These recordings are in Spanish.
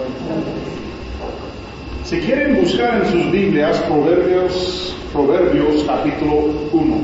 Si quieren buscar en sus Biblias Proverbios capítulo 1.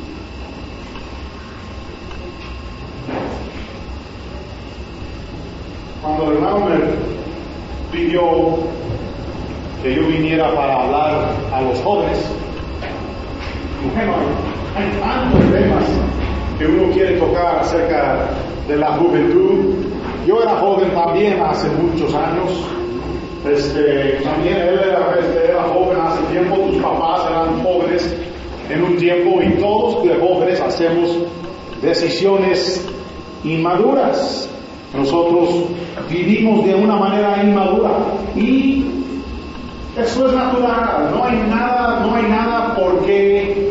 Cuando el hermano me pidió que yo viniera para hablar a los jóvenes, bueno, hay tantos temas que uno quiere tocar acerca de la juventud. Yo era joven también hace muchos años. También él era joven hace tiempo, tus papás eran jóvenes en un tiempo, y todos de jóvenes hacemos decisiones inmaduras. Nosotros vivimos de una manera inmadura y eso es natural. No hay nada por qué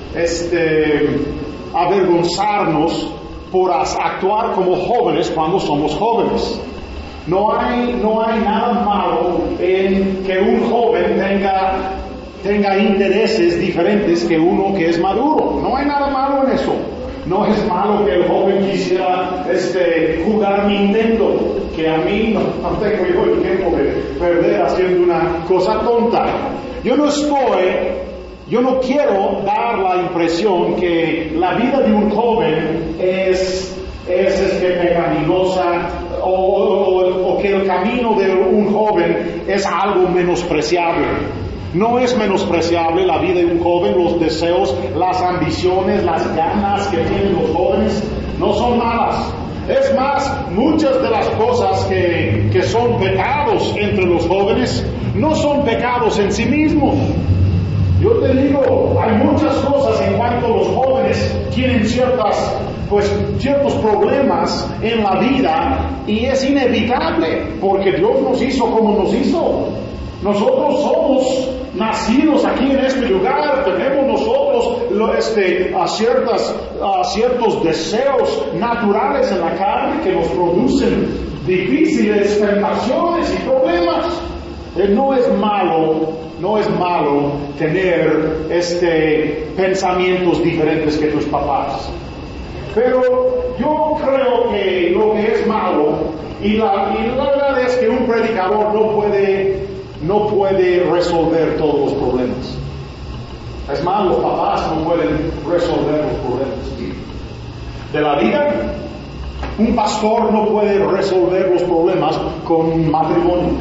avergonzarnos por actuar como jóvenes cuando somos jóvenes. No hay nada malo en que un joven tenga intereses diferentes que uno que es maduro. No hay nada malo en eso. No es malo que el joven quisiera jugar Nintendo, que a mí no tengo yo el tiempo de perder haciendo una cosa tonta. Yo no quiero dar la impresión que la vida de un joven es pecaminosa, o que el camino de un joven es algo menospreciable. No es menospreciable la vida de un joven. Los deseos, las ambiciones, las ganas que tienen los jóvenes no son malas. Es más, muchas de las cosas que son pecados entre los jóvenes no son pecados en sí mismos. Yo te digo, hay muchas cosas en cuanto los jóvenes tienen ciertos problemas en la vida, y es inevitable porque Dios nos hizo como nos hizo. Nosotros somos nacidos aquí en este lugar, tenemos nosotros ciertos deseos naturales en la carne que nos producen difíciles tentaciones y problemas. No es malo tener pensamientos diferentes que tus papás. Pero yo creo que lo que es malo, y la verdad es que un predicador no puede resolver todos los problemas. Es más, los papás no pueden resolver los problemas de la vida. Un pastor no puede resolver los problemas con matrimonios.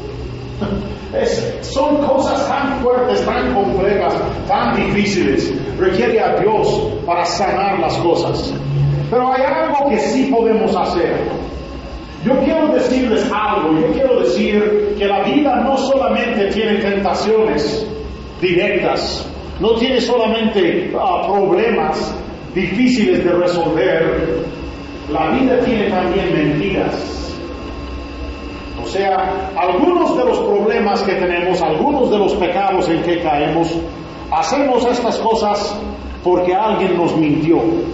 Son cosas tan fuertes, tan complejas, tan difíciles. Requiere a Dios para sanar las cosas. Pero hay algo que sí podemos hacer. Yo quiero decirles algo. Yo quiero decir que la vida no solamente tiene tentaciones directas, no tiene solamente problemas difíciles de resolver. La vida tiene también mentiras. O sea, algunos de los problemas que tenemos, algunos de los pecados en que caemos, hacemos estas cosas porque alguien nos mintió.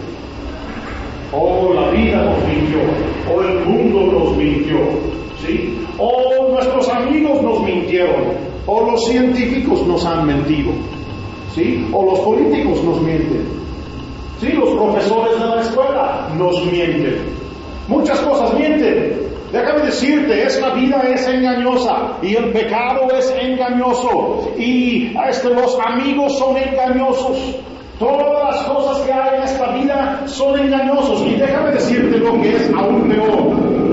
O la vida nos mintió, o el mundo nos mintió, ¿sí? O nuestros amigos nos mintieron, o los científicos nos han mentido, ¿sí? O los políticos nos mienten, ¿sí? Los profesores de la escuela nos mienten. Muchas cosas mienten. Déjame decirte, esta vida es engañosa, y el pecado es engañoso, y los amigos son engañosos. Todas las cosas que hay en esta vida son engañosos. Y déjame decirte lo que es aún peor.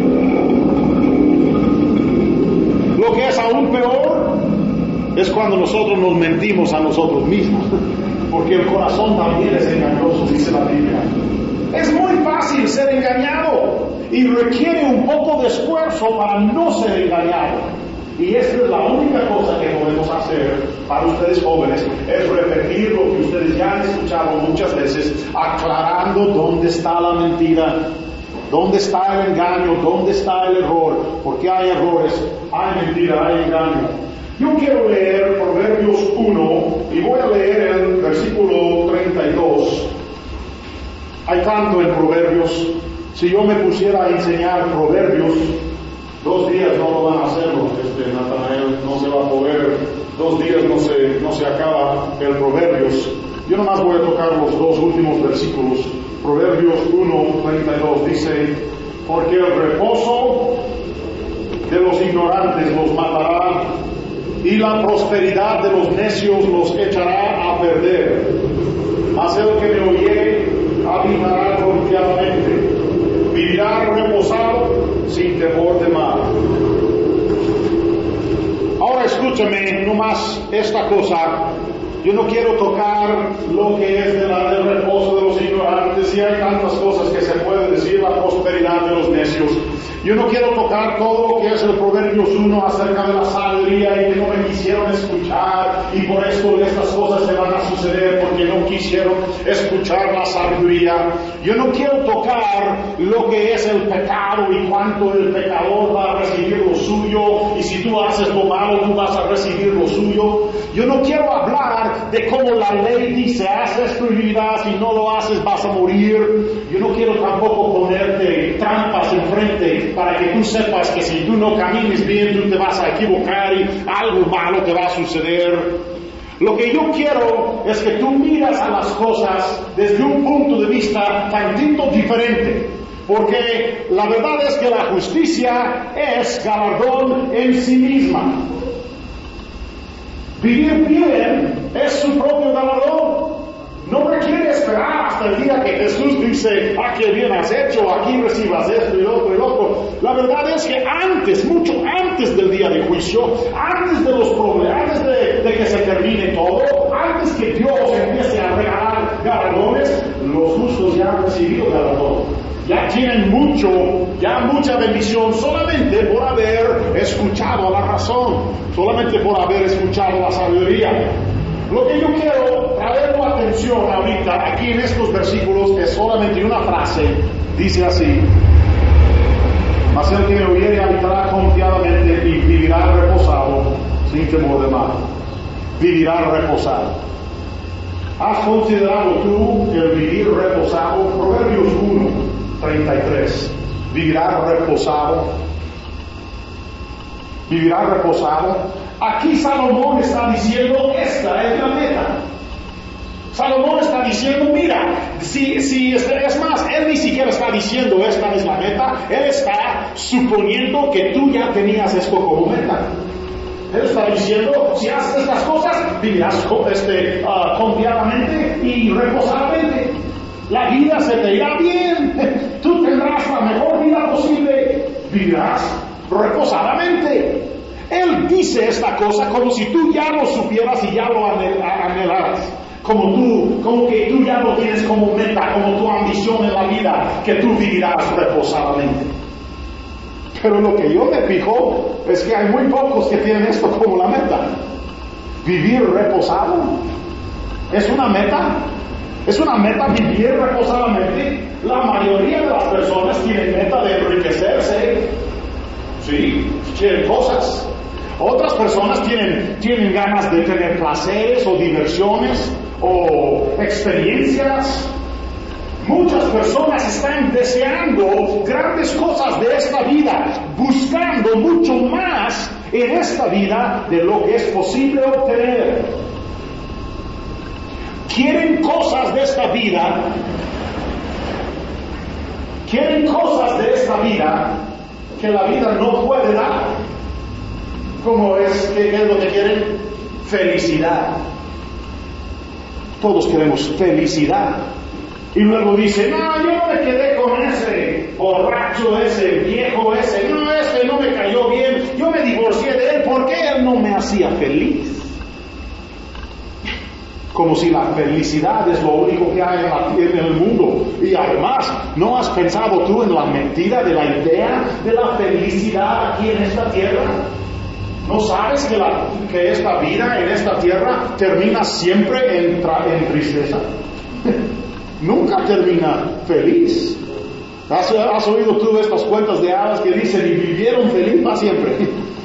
Lo que es aún peor es cuando nosotros nos mentimos a nosotros mismos. Porque el corazón también es engañoso, dice la Biblia. Es muy fácil ser engañado y requiere un poco de esfuerzo para no ser engañado. Y esta es la única cosa que podemos hacer para ustedes jóvenes, es repetir lo que ustedes ya han escuchado muchas veces, aclarando dónde está la mentira, dónde está el engaño, dónde está el error, porque hay errores, hay mentira, hay engaño. Yo quiero leer Proverbios 1 y voy a leer el versículo 32. Hay tanto en Proverbios. Si yo me pusiera a enseñar Proverbios, 2 días no lo van a hacerlo, Natanael no se va a poder, 2 días no se acaba el Proverbios. Yo nomás voy a tocar los 2 últimos versículos. Proverbios 1:32 dice: porque el reposo de los ignorantes los matará, y la prosperidad de los necios los echará a perder. Mas el que me oyere habitará confiadamente, vivirá reposado sin temor de mal. Ahora escúchame nomás esta cosa. Yo no quiero tocar lo que es del reposo de los ignorantes, y hay tantas cosas que se puede decir, la prosperidad de los necios. Yo no quiero tocar todo lo que es el Proverbios 1 acerca de la sabiduría y que no me quisieron escuchar, y por esto estas cosas se van a suceder porque no quisieron escuchar la sabiduría. Yo no quiero tocar lo que es el pecado y cuánto el pecador va a recibir lo suyo, y si tú haces lo malo tú vas a recibir lo suyo. Yo no quiero hablar de cómo la ley dice, haz esto y vivirás, si no lo haces vas a morir. Yo no quiero tampoco ponerte trampas enfrente para que tú sepas que si tú no camines bien tú te vas a equivocar y algo malo te va a suceder. Lo que yo quiero es que tú miras a las cosas desde un punto de vista tantito diferente, porque la verdad es que la justicia es galardón en sí misma. Vivir bien es su propio galardón. No requiere esperar hasta el día que Jesús dice, qué bien has hecho, aquí recibas esto y lo otro y lo otro. La verdad es que antes, mucho antes del día de juicio, antes de los problemas, antes de que se termine todo, antes que Dios empiece a regalar galardones, los justos ya han recibido galardón. Ya tienen mucha bendición solamente por haber escuchado la razón, solamente por haber escuchado la sabiduría. Lo que yo quiero traer tu atención ahorita, aquí en estos versículos, es solamente una frase. Dice así: mas el que me oyere habitará confiadamente y vivirá reposado, sin temor de mal. Vivirá reposado. ¿Has considerado tú el vivir reposado? Proverbios 1:33. Vivirá reposado. Vivirá reposado. Aquí Salomón está diciendo, esta es la meta. Salomón está diciendo, mira, es más, él ni siquiera está diciendo esta es la meta, él está suponiendo que tú ya tenías esto como meta. Él está diciendo, si haces estas cosas, vivirás confiadamente y reposadamente. La vida se te irá bien, tú tendrás la mejor vida posible, vivirás reposadamente. Él dice esta cosa como si tú ya lo supieras y ya lo anhelaras. Como que tú ya lo tienes como meta, como tu ambición en la vida, que tú vivirás reposadamente. Pero lo que yo me fijo es que hay muy pocos que tienen esto como la meta. Vivir reposado. ¿Es una meta? ¿Es una meta vivir reposadamente? La mayoría de las personas tienen meta de enriquecerse. Sí, quieren cosas. Otras personas tienen ganas de tener placeres o diversiones o experiencias. Muchas personas están deseando grandes cosas de esta vida, buscando mucho más en esta vida de lo que es posible obtener. Quieren cosas de esta vida, que la vida no puede dar. ¿Cómo es? ¿Qué es lo que quieren? Felicidad. Todos queremos felicidad. Y luego dice, no, yo no me quedé con ese borracho, ese viejo, ese no me cayó bien, yo me divorcié de él porque él no me hacía feliz. Como si la felicidad es lo único que hay en el mundo. Y además, ¿no has pensado tú en la mentira de la idea de la felicidad aquí en esta tierra? ¿No sabes que esta vida en esta tierra termina siempre en tristeza? Nunca termina feliz. ¿Has oído tú estas cuentas de hadas que dicen y vivieron feliz para siempre?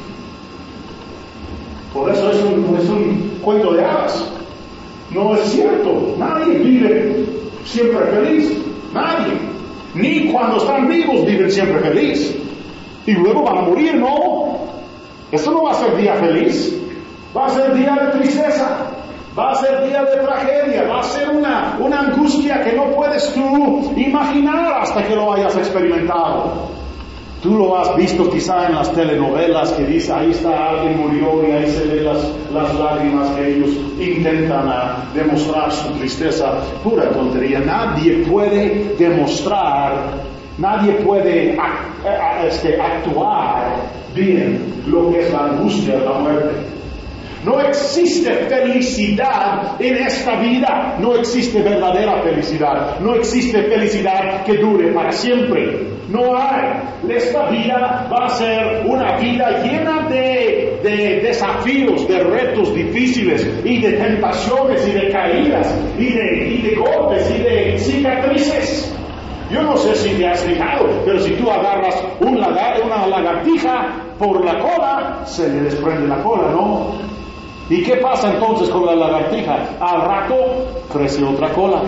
Por eso es un cuento de hadas. No es cierto. Nadie vive siempre feliz. Nadie. Ni cuando están vivos viven siempre feliz. Y luego van a morir, ¿no? Eso no va a ser día feliz. Va a ser día de tristeza. Va a ser día de tragedia. Va a ser una angustia que no puedes tú imaginar hasta que lo hayas experimentado. Tú lo has visto quizá en las telenovelas que dice, ahí está, alguien murió y ahí se ven las lágrimas que ellos intentan demostrar su tristeza. Pura tontería. Nadie puede demostrar, nadie puede actuar bien lo que es la angustia de la muerte. No existe felicidad en esta vida, no existe verdadera felicidad, no existe felicidad que dure para siempre, no hay. Esta vida va a ser una vida llena de desafíos, de retos difíciles y de tentaciones y de caídas y de golpes y de cicatrices. Yo no sé si te has fijado, pero si tú agarras una lagartija por la cola, se le desprende la cola, ¿no? ¿Y qué pasa entonces con la lagartija? Al rato crece otra cola.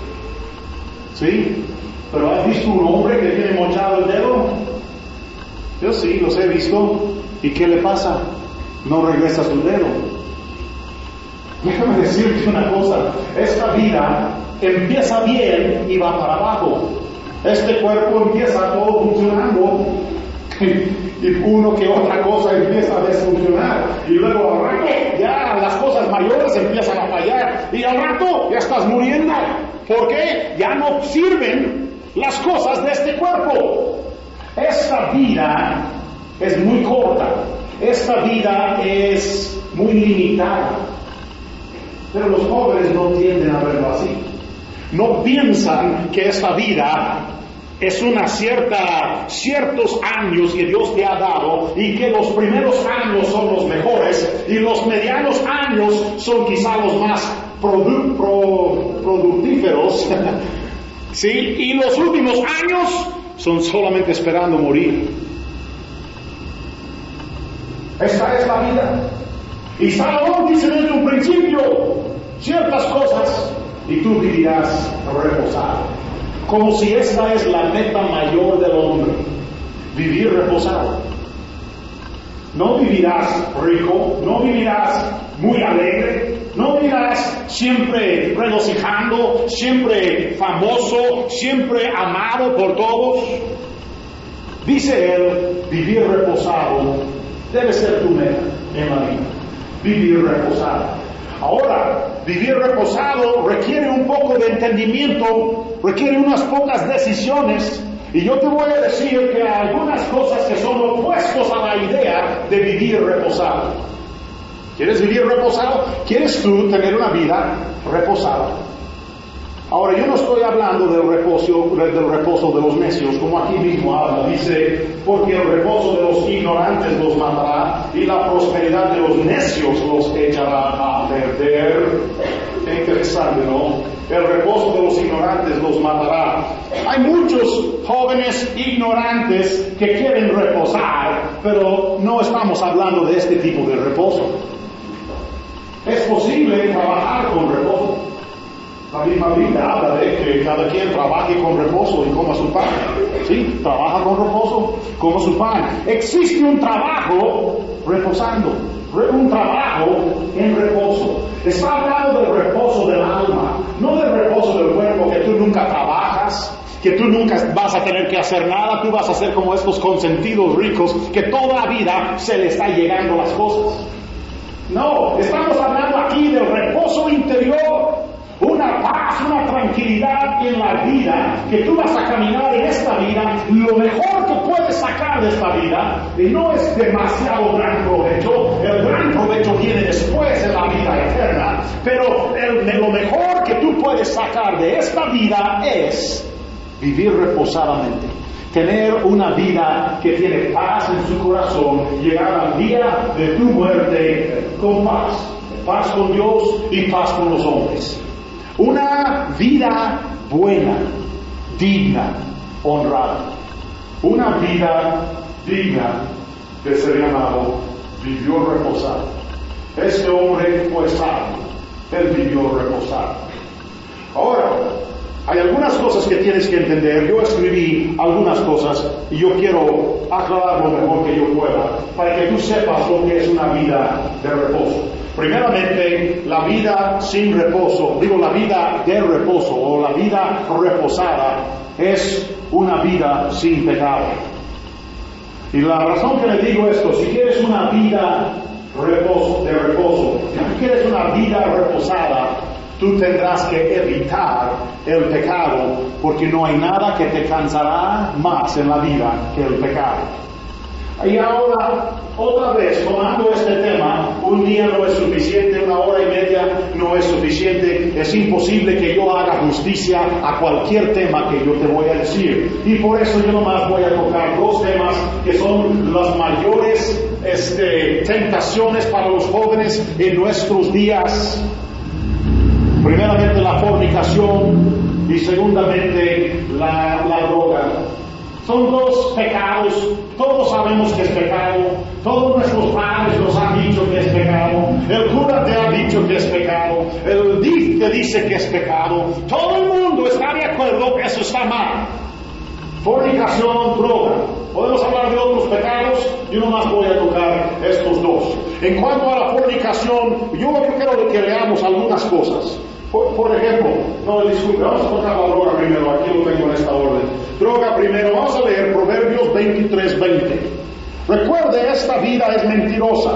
¿Sí? ¿Pero has visto un hombre que tiene mochado el dedo? Yo sí, los he visto. ¿Y qué le pasa? No regresa su dedo. Déjame decirte una cosa. Esta vida empieza bien y va para abajo. Este cuerpo empieza todo funcionando. Y uno que otra cosa empieza a desfuncionar y luego al rato ya las cosas mayores empiezan a fallar y al rato ya estás muriendo porque ya no sirven las cosas de este cuerpo. Esta vida es muy corta, esta vida es muy limitada, pero los jóvenes no tienden a verlo así. No piensan que esta vida es ciertos años que Dios te ha dado y que los primeros años son los mejores y los medianos años son quizá los más productíferos, ¿sí? Y los últimos años son solamente esperando morir. Esta es la vida. Y Salomón dice desde un principio ciertas cosas y tú vivirás reposado. Como si esta es la meta mayor del hombre, vivir reposado. No vivirás rico, no vivirás muy alegre, no vivirás siempre regocijando, siempre famoso, siempre amado por todos. Dice él, vivir reposado debe ser tu meta en la vida, vivir reposado. Ahora, vivir reposado requiere un poco de entendimiento, requiere unas pocas decisiones, y yo te voy a decir que hay algunas cosas que son opuestos a la idea de vivir reposado. ¿Quieres vivir reposado? ¿Quieres tú tener una vida reposada? Ahora, yo no estoy hablando del reposo de los necios, como aquí mismo habla, dice, porque el reposo de los ignorantes los matará y la prosperidad de los necios los echará a perder. Qué interesante, ¿no? El reposo de los ignorantes los matará. Hay muchos jóvenes ignorantes que quieren reposar, pero no estamos hablando de este tipo de reposo. Es posible trabajar con reposo. La misma Biblia habla de que cada quien trabaje con reposo y coma su pan. ¿Sí? Trabaja con reposo, coma su pan. Existe un trabajo reposando, un trabajo en reposo. Está hablando del reposo del alma, no del reposo del cuerpo, que tú nunca trabajas, que tú nunca vas a tener que hacer nada, tú vas a ser como estos consentidos ricos, que toda la vida se le está llegando las cosas. No, estamos hablando aquí del reposo interior. Una paz, una tranquilidad en la vida, que tú vas a caminar en esta vida, lo mejor que puedes sacar de esta vida, y no es demasiado gran provecho, el gran provecho viene después en la vida eterna, pero lo mejor que tú puedes sacar de esta vida es vivir reposadamente, tener una vida que tiene paz en su corazón, llegar al día de tu muerte con paz con Dios y paz con los hombres. Una vida buena, digna, honrada. Una vida digna de ser llamado vivió reposado. Este hombre fue sabio, él vivió reposado. Ahora, hay algunas cosas que tienes que entender. Yo escribí algunas cosas y yo quiero aclarar lo mejor que yo pueda para que tú sepas lo que es una vida de reposo. Primeramente, la vida sin reposo, la vida de reposo o la vida reposada es una vida sin pecado. Y la razón que le digo esto, si quieres una vida de reposo, si quieres una vida reposada, tú tendrás que evitar el pecado, porque no hay nada que te cansará más en la vida que el pecado. Y ahora, otra vez, tomando este tema, un día no es suficiente, 1 hora y media no es suficiente, es imposible que yo haga justicia a cualquier tema que yo te voy a decir. Y por eso yo nomás voy a tocar 2 temas que son las mayores tentaciones para los jóvenes en nuestros días. Primeramente la fornicación y segundamente la droga. Son 2 pecados, todos sabemos que es pecado, todos nuestros padres nos han dicho que es pecado, el cura te ha dicho que es pecado, el DIF te dice que es pecado, todo el mundo está de acuerdo que eso está mal. Fornicación, droga. Podemos hablar de otros pecados, yo nomás voy a tocar estos 2. En cuanto a la fornicación, yo quiero que leamos algunas cosas. Por ejemplo, no, disculpe, vamos a tocar la droga primero, aquí lo tengo en esta orden. Droga primero, vamos a leer Proverbios 23:20. Recuerde, esta vida es mentirosa.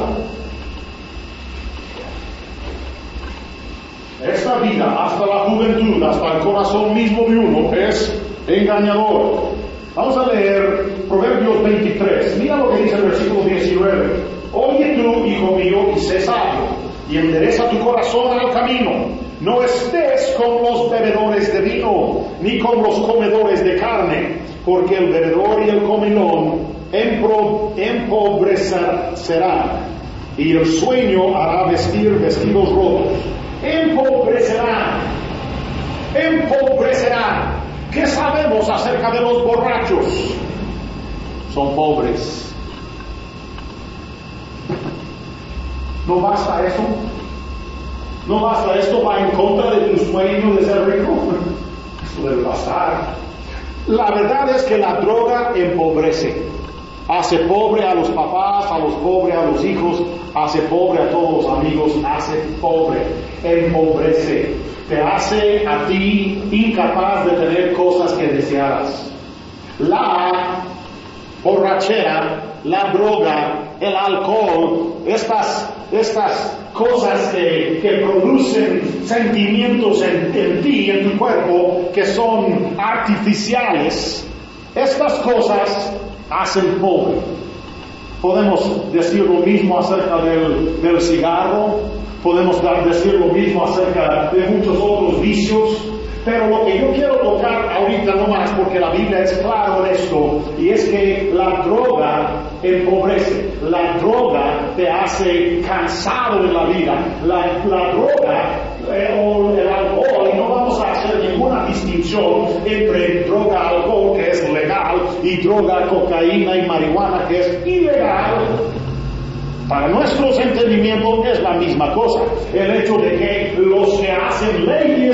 Esta vida, hasta la juventud, hasta el corazón mismo de uno, es engañador. Vamos a leer Proverbios 23. Mira lo que dice el versículo 19. Oye tú, hijo mío, y sé sabio, y endereza tu corazón al camino. No estés con los bebedores de vino, ni con los comedores de carne, porque el bebedor y el comilón empobrecerán, y el sueño hará vestir vestidos rotos. Empobrecerán. ¿Qué sabemos acerca de los borrachos? Son pobres. ¿No basta eso? No basta, esto va en contra de tu sueño de ser rico. Esto debe bastar. La verdad es que la droga empobrece. Hace pobre a los papás, a los pobres a los hijos, hace pobre a todos los amigos, hace pobre, empobrece. Te hace a ti incapaz de tener cosas que desearas. La borrachera, la droga, el alcohol, estas cosas que producen sentimientos en ti, en tu cuerpo, que son artificiales, estas cosas hacen pobre. Podemos decir lo mismo acerca del cigarro, podemos decir lo mismo acerca de muchos otros vicios, pero lo que yo quiero tocar ahorita no más, porque la Biblia es clara en esto, y es que la droga empobrece, la droga te hace cansado en la vida, la droga o el alcohol, y no vamos a hacer ninguna distinción entre droga, alcohol, que es legal, y droga, cocaína y marihuana, que es ilegal. Para nuestros entendimientos es la misma cosa. El hecho de que los que hacen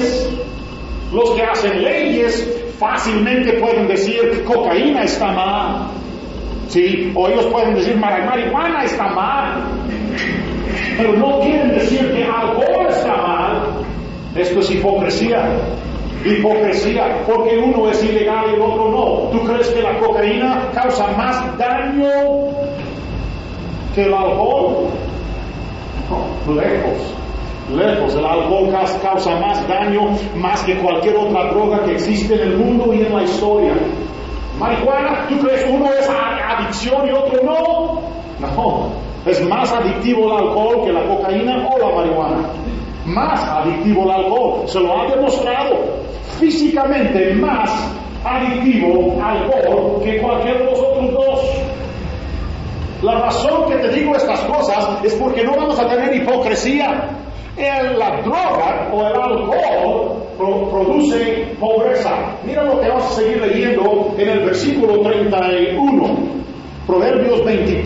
leyes fácilmente pueden decir que cocaína está mal, ¿sí? O ellos pueden decir marihuana está mal, pero no quieren decir que alcohol está mal. Esto es hipocresía, porque uno es ilegal y el otro no. ¿Tú crees que la cocaína causa más daño que el alcohol? No, lejos. El alcohol causa más daño, más que cualquier otra droga que existe en el mundo y en la historia. Marihuana, ¿tú crees uno es adicción y otro no? No, es más adictivo el alcohol que la cocaína o la marihuana. Más adictivo el alcohol, se lo ha demostrado. Físicamente más adictivo alcohol que cualquier de los otros 2. La razón que te digo estas cosas es porque no vamos a tener hipocresía. La droga o el alcohol produce pobreza. Mira lo que vamos a seguir leyendo en el versículo 31. Proverbios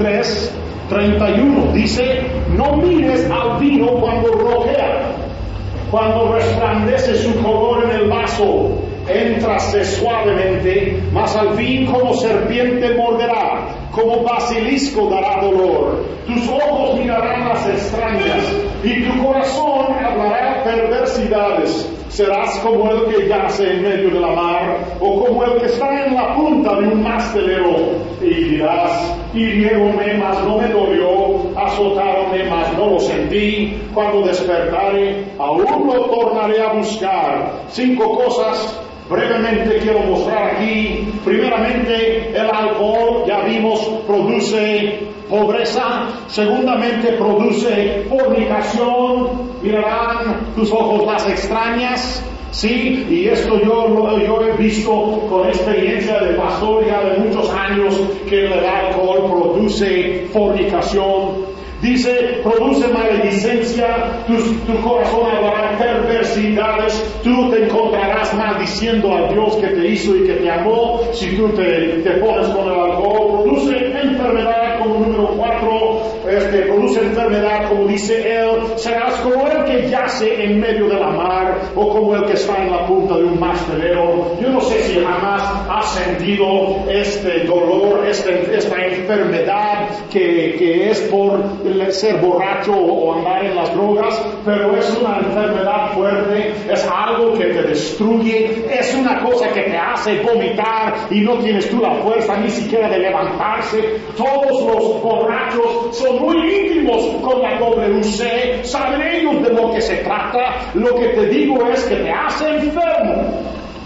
23:31 dice: no mires al vino cuando rojea, cuando resplandece su color en el vaso. Éntrase suavemente, mas al fin como serpiente morderá, como basilisco dará dolor. Tus ojos mirarán las extrañas, y tu corazón hablará perversidades. Serás como el que yace en medio de la mar, o como el que está en la punta de un mastelero. Y dirás, hiriéronme, mas no me dolió, azotáronme, mas no lo sentí. Cuando despertare, aún lo tornaré a buscar. 5 cosas brevemente quiero mostrar aquí. Primeramente, el alcohol, ya vimos, produce pobreza. Segundamente, produce fornicación. Mirarán tus ojos las extrañas. Sí, y esto yo he visto con experiencia de pastor ya de muchos años, que el alcohol produce fornicación. Dice, produce maledicencia, tu corazón hablará perversidades, tú te encontrarás maldiciendo al Dios que te hizo y que te amó, si tú te pones con el alcohol. Produce enfermedad como número 4, produce enfermedad como dice él, serás como el que yace en medio de la mar, o como el que está en la punta de un mastelero. Yo no sé si jamás has sentido este dolor, esta enfermedad que es por ser borracho o andar en las drogas, pero es una enfermedad fuerte, es algo que te destruye, es una cosa que te hace vomitar y no tienes tú la fuerza ni siquiera de levantarse. Todos los borrachos son muy íntimos con la WC, saben ellos de lo que se trata. Lo que te digo es que te hace enfermo,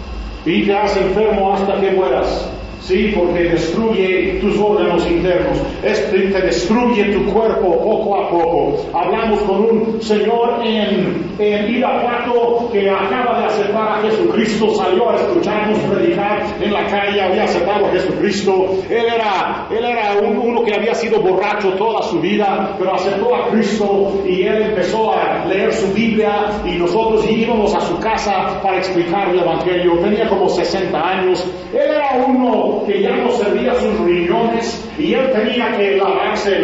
y te hace enfermo hasta que mueras. Sí, porque destruye tus órganos internos, te destruye tu cuerpo poco a poco. Hablamos con un señor en Irapuato que acaba de aceptar a Jesucristo, salió a escucharnos predicar en la calle, había aceptado a Jesucristo. Él era uno que había sido borracho toda su vida, pero aceptó a Cristo y él empezó a leer su Biblia y nosotros íbamos a su casa para explicar el Evangelio. Tenía como 60 años. Él era uno que ya no servía sus riñones y él tenía que lavarse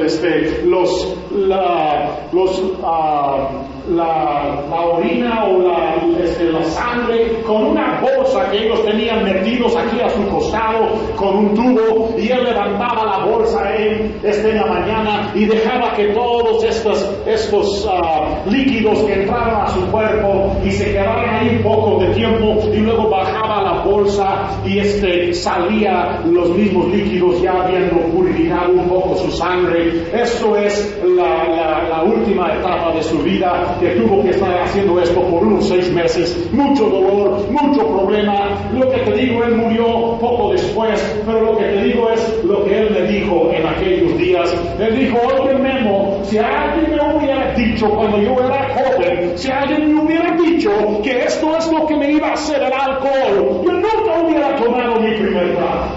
la orina o la sangre con una bolsa que ellos tenían metidos aquí a su costado con un tubo, y él levantaba la bolsa en la mañana y dejaba que todos estos líquidos que entraban a su cuerpo y se quedaban ahí un poco de tiempo, y luego bajaba la bolsa y salía los mismos líquidos ya habiendo purificado un poco su sangre. Esto es la última etapa de su vida, que tuvo que estar haciendo esto por unos 6 meses, mucho dolor, mucho problema. Lo que te digo, él murió poco después, pero lo que te digo es lo que él me dijo en aquellos días. Él dijo, oye Memo, si alguien me hubiera dicho cuando yo era joven, si alguien me hubiera dicho que esto es lo que me iba a hacer el alcohol, yo nunca hubiera tomado mi primer trago.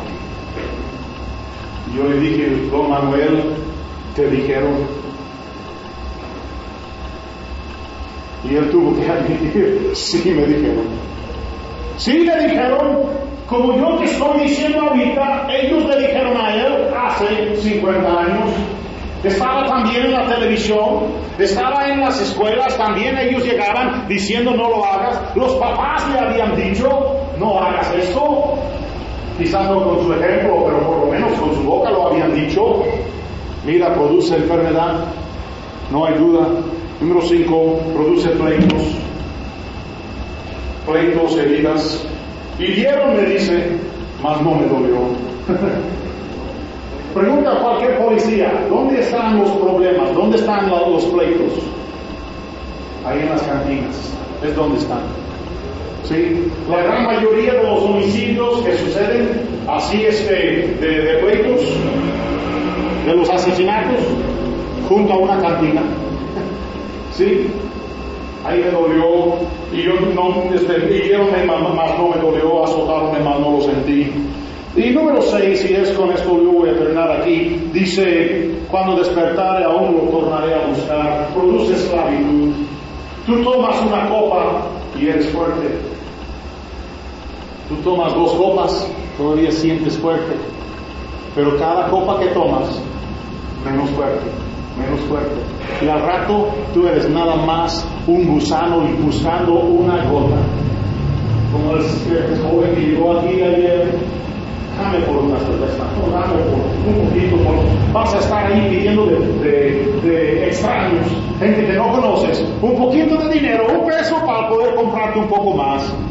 Yo le dije, don Manuel, te dijeron. Y él tuvo que admitir, sí me dijeron. Sí le dijeron, como yo te estoy diciendo ahorita, ellos le dijeron a él hace 50 años. Estaba también en la televisión, estaba en las escuelas, también ellos llegaban diciendo no lo hagas. Los papás le habían dicho, no hagas esto. Quizás no con su ejemplo, pero por lo menos con su boca lo habían dicho. Mira, produce enfermedad, no hay duda. Número 5, produce pleitos, heridas. Hirieron, me dice, mas no me dolió. Pregunta a cualquier policía, ¿dónde están los problemas? ¿Dónde están los pleitos? Ahí en las cantinas, es donde están. ¿Sí? La gran mayoría de los homicidios que suceden así de pleitos, de los asesinatos, junto a una cantina. ¿Sí? Ahí me dolió, y yo hirieronme, mas no me dolió, azotaronme, mas no lo sentí. Y número 6, y es con esto yo voy a terminar aquí, dice, cuando despertare aún lo tornaré a buscar. Produce esclavitud. Tú tomas una copa y eres fuerte. Tú tomas 2 copas, todavía sientes fuerte. Pero cada copa que tomas, menos fuerte. Y al rato tú eres nada más un gusano y buscando una gota. Como el joven que llegó aquí ayer, dame por una cerveza, dame por un poquito, vas a estar ahí pidiendo de extraños, gente que no conoces, un poquito de dinero, $1 para poder comprarte un poco más.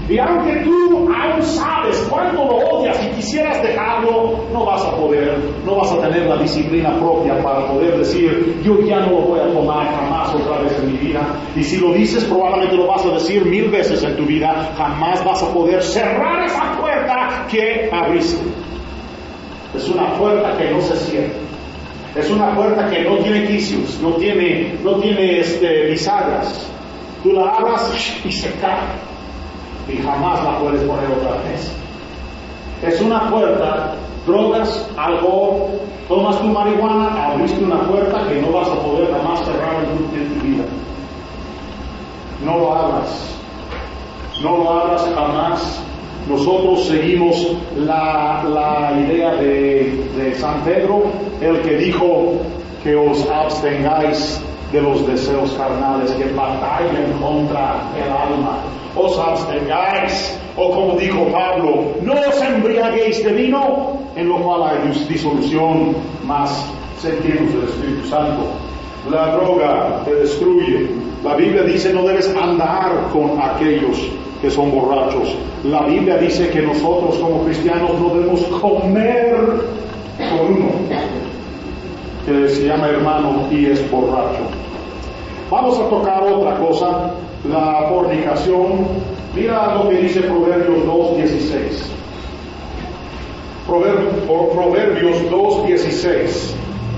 Y aunque tú aún sabes cuánto lo odias y quisieras dejarlo, no vas a poder, no vas a tener la disciplina propia para poder decir, yo ya no lo voy a tomar jamás otra vez en mi vida. Y si lo dices, probablemente lo vas a decir 1000 veces en tu vida, jamás vas a poder cerrar esa puerta que abriste. Es una puerta que no se cierra. Es una puerta que no tiene quicios, no tiene bisagras. Tú la abras y se cae. Y jamás la puedes poner otra vez. Es una puerta, drogas, alcohol, tomas tu marihuana, abriste una puerta que no vas a poder jamás cerrar en tu vida. No lo abras. No lo abras jamás. Nosotros seguimos la idea de San Pedro, el que dijo que os abstengáis de los deseos carnales que batallan contra el alma. Os abstengáis, o como dijo Pablo, no os embriaguéis de vino, en lo cual hay disolución, mas sentimos el Espíritu Santo. La droga te destruye. La Biblia dice no debes andar con aquellos que son borrachos. La Biblia dice que nosotros como cristianos no debemos comer con uno que se llama hermano y es borracho. Vamos a tocar otra cosa, la fornicación. Mira lo que dice Proverbios 2:16. Proverbios 2:16.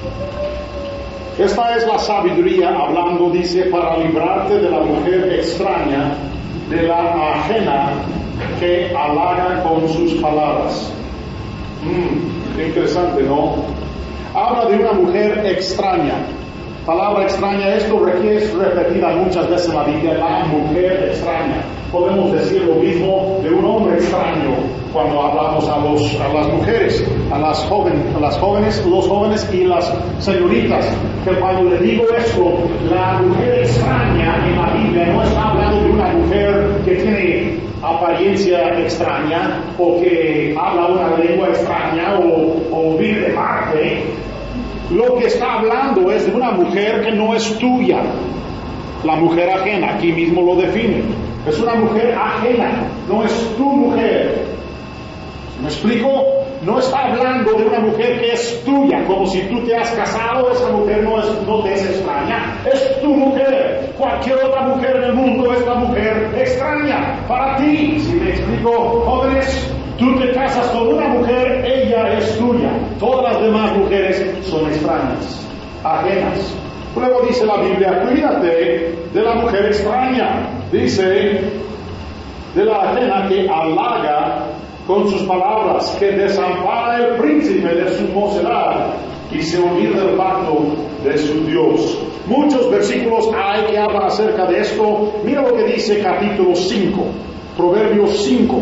Esta es la sabiduría hablando, dice, para librarte de la mujer extraña, de la ajena que halaga con sus palabras. Qué interesante, ¿no? Habla de una mujer extraña. Palabra extraña, esto es repetida muchas veces en la Biblia, la mujer extraña. Podemos decir lo mismo de un hombre extraño cuando hablamos a las mujeres, a las jóvenes, los jóvenes y las señoritas. Que cuando le digo esto, la mujer extraña en la Biblia no está hablando de una mujer que tiene apariencia extraña o que habla una lengua extraña o vive de Marte. Lo que está hablando es de una mujer que no es tuya. La mujer ajena, aquí mismo lo define. Es una mujer ajena, no es tu mujer. ¿Me explico? No está hablando de una mujer que es tuya, como si tú te has casado, esa mujer no te es extraña, es tu mujer. Cualquier otra mujer en el mundo es la mujer extraña para ti. ¿Sí me explico, jóvenes? Tú te casas con una mujer, ella es tuya. Todas las demás mujeres son extrañas, ajenas. Luego dice la Biblia, cuídate de la mujer extraña. Dice, de la ajena que halaga con sus palabras, que desampara el príncipe de su mocedad y se olvida del pacto de su Dios. Muchos versículos hay que hablan acerca de esto. Mira lo que dice capítulo 5, Proverbios 5.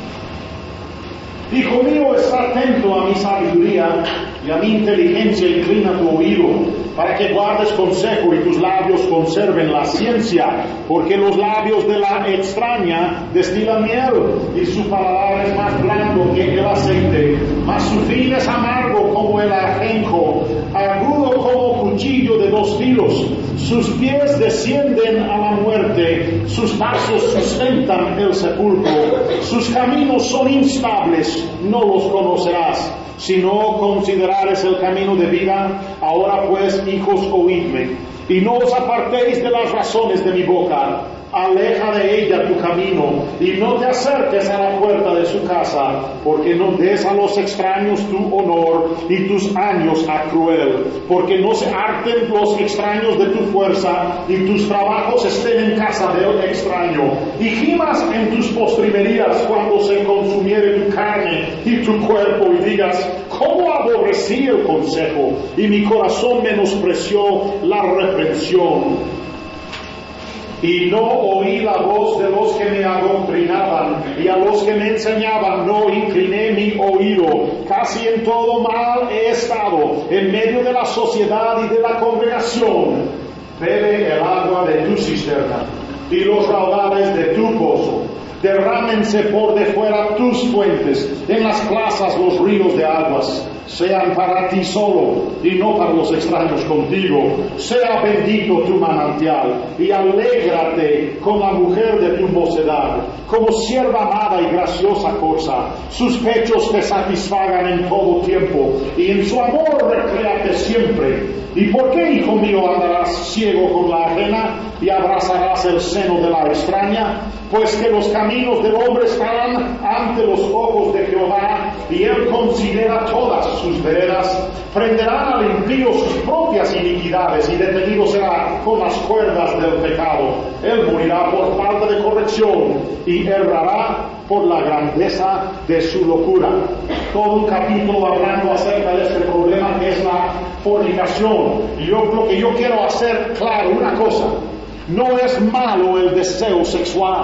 Hijo mío, está atento a mi sabiduría y a mi inteligencia inclina tu oído, para que guardes consejo y tus labios conserven la ciencia, porque los labios de la extraña destilan miel, y su paladar es más blando que el aceite, mas su fin es amargo como el ajenjo, agudo como cuchillo de 2 filos. Sus pies descienden a la muerte, sus pasos sustentan el sepulcro, sus caminos son instables, no los conocerás. Si no considerares el camino de vida, ahora pues, hijos, oídme, y no os apartéis de las razones de mi boca. Aleja de ella tu camino, y no te acerques a la puerta de su casa, porque no des a los extraños tu honor, y tus años a cruel, porque no se harten los extraños de tu fuerza, y tus trabajos estén en casa del extraño, y gimas en tus postrimerías cuando se consumiere tu carne y tu cuerpo, y digas, ¿cómo aborrecí el consejo? Y mi corazón menospreció la reprensión. Y no oí la voz de los que me adoctrinaban, y a los que me enseñaban no incliné mi oído. Casi en todo mal he estado, en medio de la sociedad y de la congregación. Bebe el agua de tu cisterna, y los raudales de tu pozo. Derrámense por de fuera tus fuentes, en las plazas los ríos de aguas. Sean para ti solo y no para los extraños contigo. Sea bendito tu manantial y alégrate con la mujer de tu mocedad, como sierva amada y graciosa cosa. Sus pechos te satisfagan en todo tiempo y en su amor recréate siempre. ¿Y por qué, hijo mío, andarás ciego con la ajena y abrazarás el seno de la extraña? Pues que los caminos del hombre están ante los ojos de Jehová, y él considera todas sus veredas. Prenderán al impío sus propias iniquidades, y detenido será con las cuerdas del pecado. Él morirá por falta de corrección, y errará por la grandeza de su locura. Todo un capítulo hablando acerca de este problema que es la fornicación. Y lo que yo quiero hacer claro, una cosa: no es malo el deseo sexual.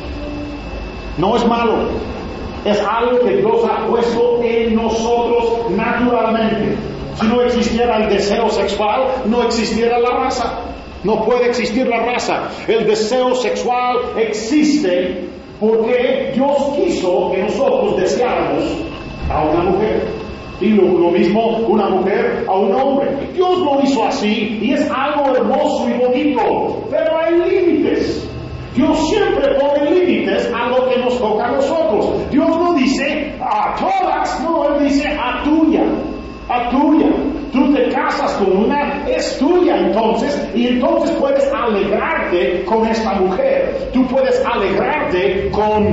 No es malo. Es algo que Dios ha puesto en nosotros naturalmente. Si no existiera el deseo sexual, no existiera la raza. No puede existir la raza. El deseo sexual existe porque Dios quiso que nosotros deseáramos a una mujer. Y lo mismo una mujer a un hombre. Dios lo hizo así y es algo hermoso y bonito. Pero hay límites. Dios siempre pone límites a lo que nos toca a nosotros. Dios no dice a todas, no, Él dice a tuya. A tuya. Tú te casas con una, es tuya entonces, y entonces puedes alegrarte con esta mujer. Tú puedes alegrarte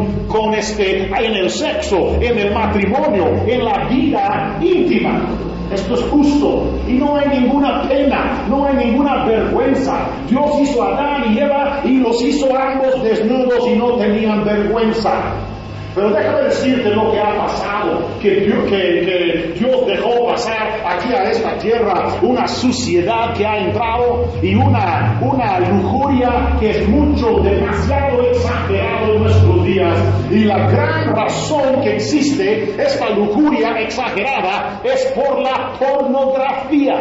en el sexo, en el matrimonio, en la vida íntima. Esto es justo y no hay ninguna pena, no hay ninguna vergüenza. Dios hizo a Adán y Eva y los hizo ambos desnudos y no tenían vergüenza. Pero déjame decirte lo que ha pasado, que Dios dejó pasar aquí a esta tierra una suciedad que ha entrado y una lujuria que es demasiado exagerado en nuestros días. Y la gran razón que existe esta lujuria exagerada es por la pornografía.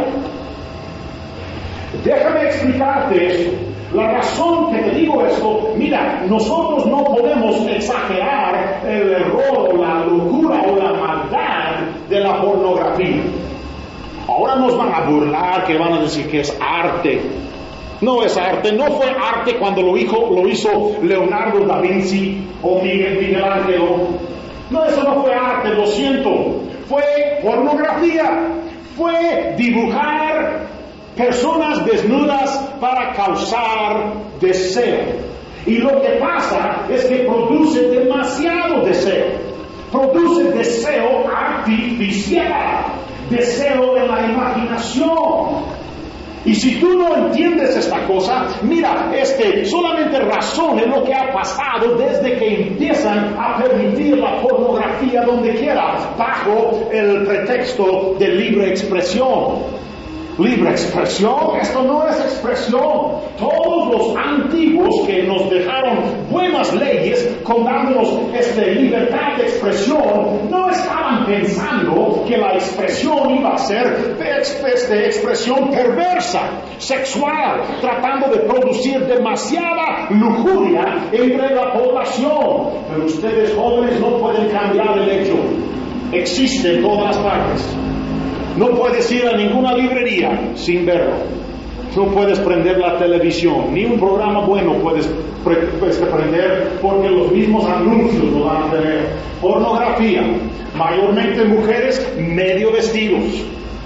Déjame explicarte esto. La razón que te digo esto, mira, nosotros no podemos exagerar el error, la locura o la maldad de la pornografía. Ahora nos van a burlar, que van a decir que es arte. No es arte, no fue arte cuando lo hizo Leonardo da Vinci o Miguel Ángel. No, eso no fue arte, lo siento. Fue pornografía, fue dibujar personas desnudas para causar deseo. Y lo que pasa es que produce demasiado deseo. Produce deseo artificial, deseo en la imaginación. Y si tú no entiendes esta cosa, mira, solamente razón en lo que ha pasado desde que empiezan a permitir la pornografía donde quiera, bajo el pretexto de libre expresión. Libre expresión, esto no es expresión. Todos los antiguos que nos dejaron buenas leyes con dándonos libertad de expresión, no estaban pensando que la expresión iba a ser expresión perversa, sexual, tratando de producir demasiada lujuria entre la población. Pero ustedes jóvenes no pueden cambiar el hecho. Existe en todas las partes. No puedes ir a ninguna librería sin verlo. No puedes prender la televisión, ni un programa bueno puedes prender porque los mismos anuncios lo van a tener. Pornografía, mayormente mujeres medio vestidos.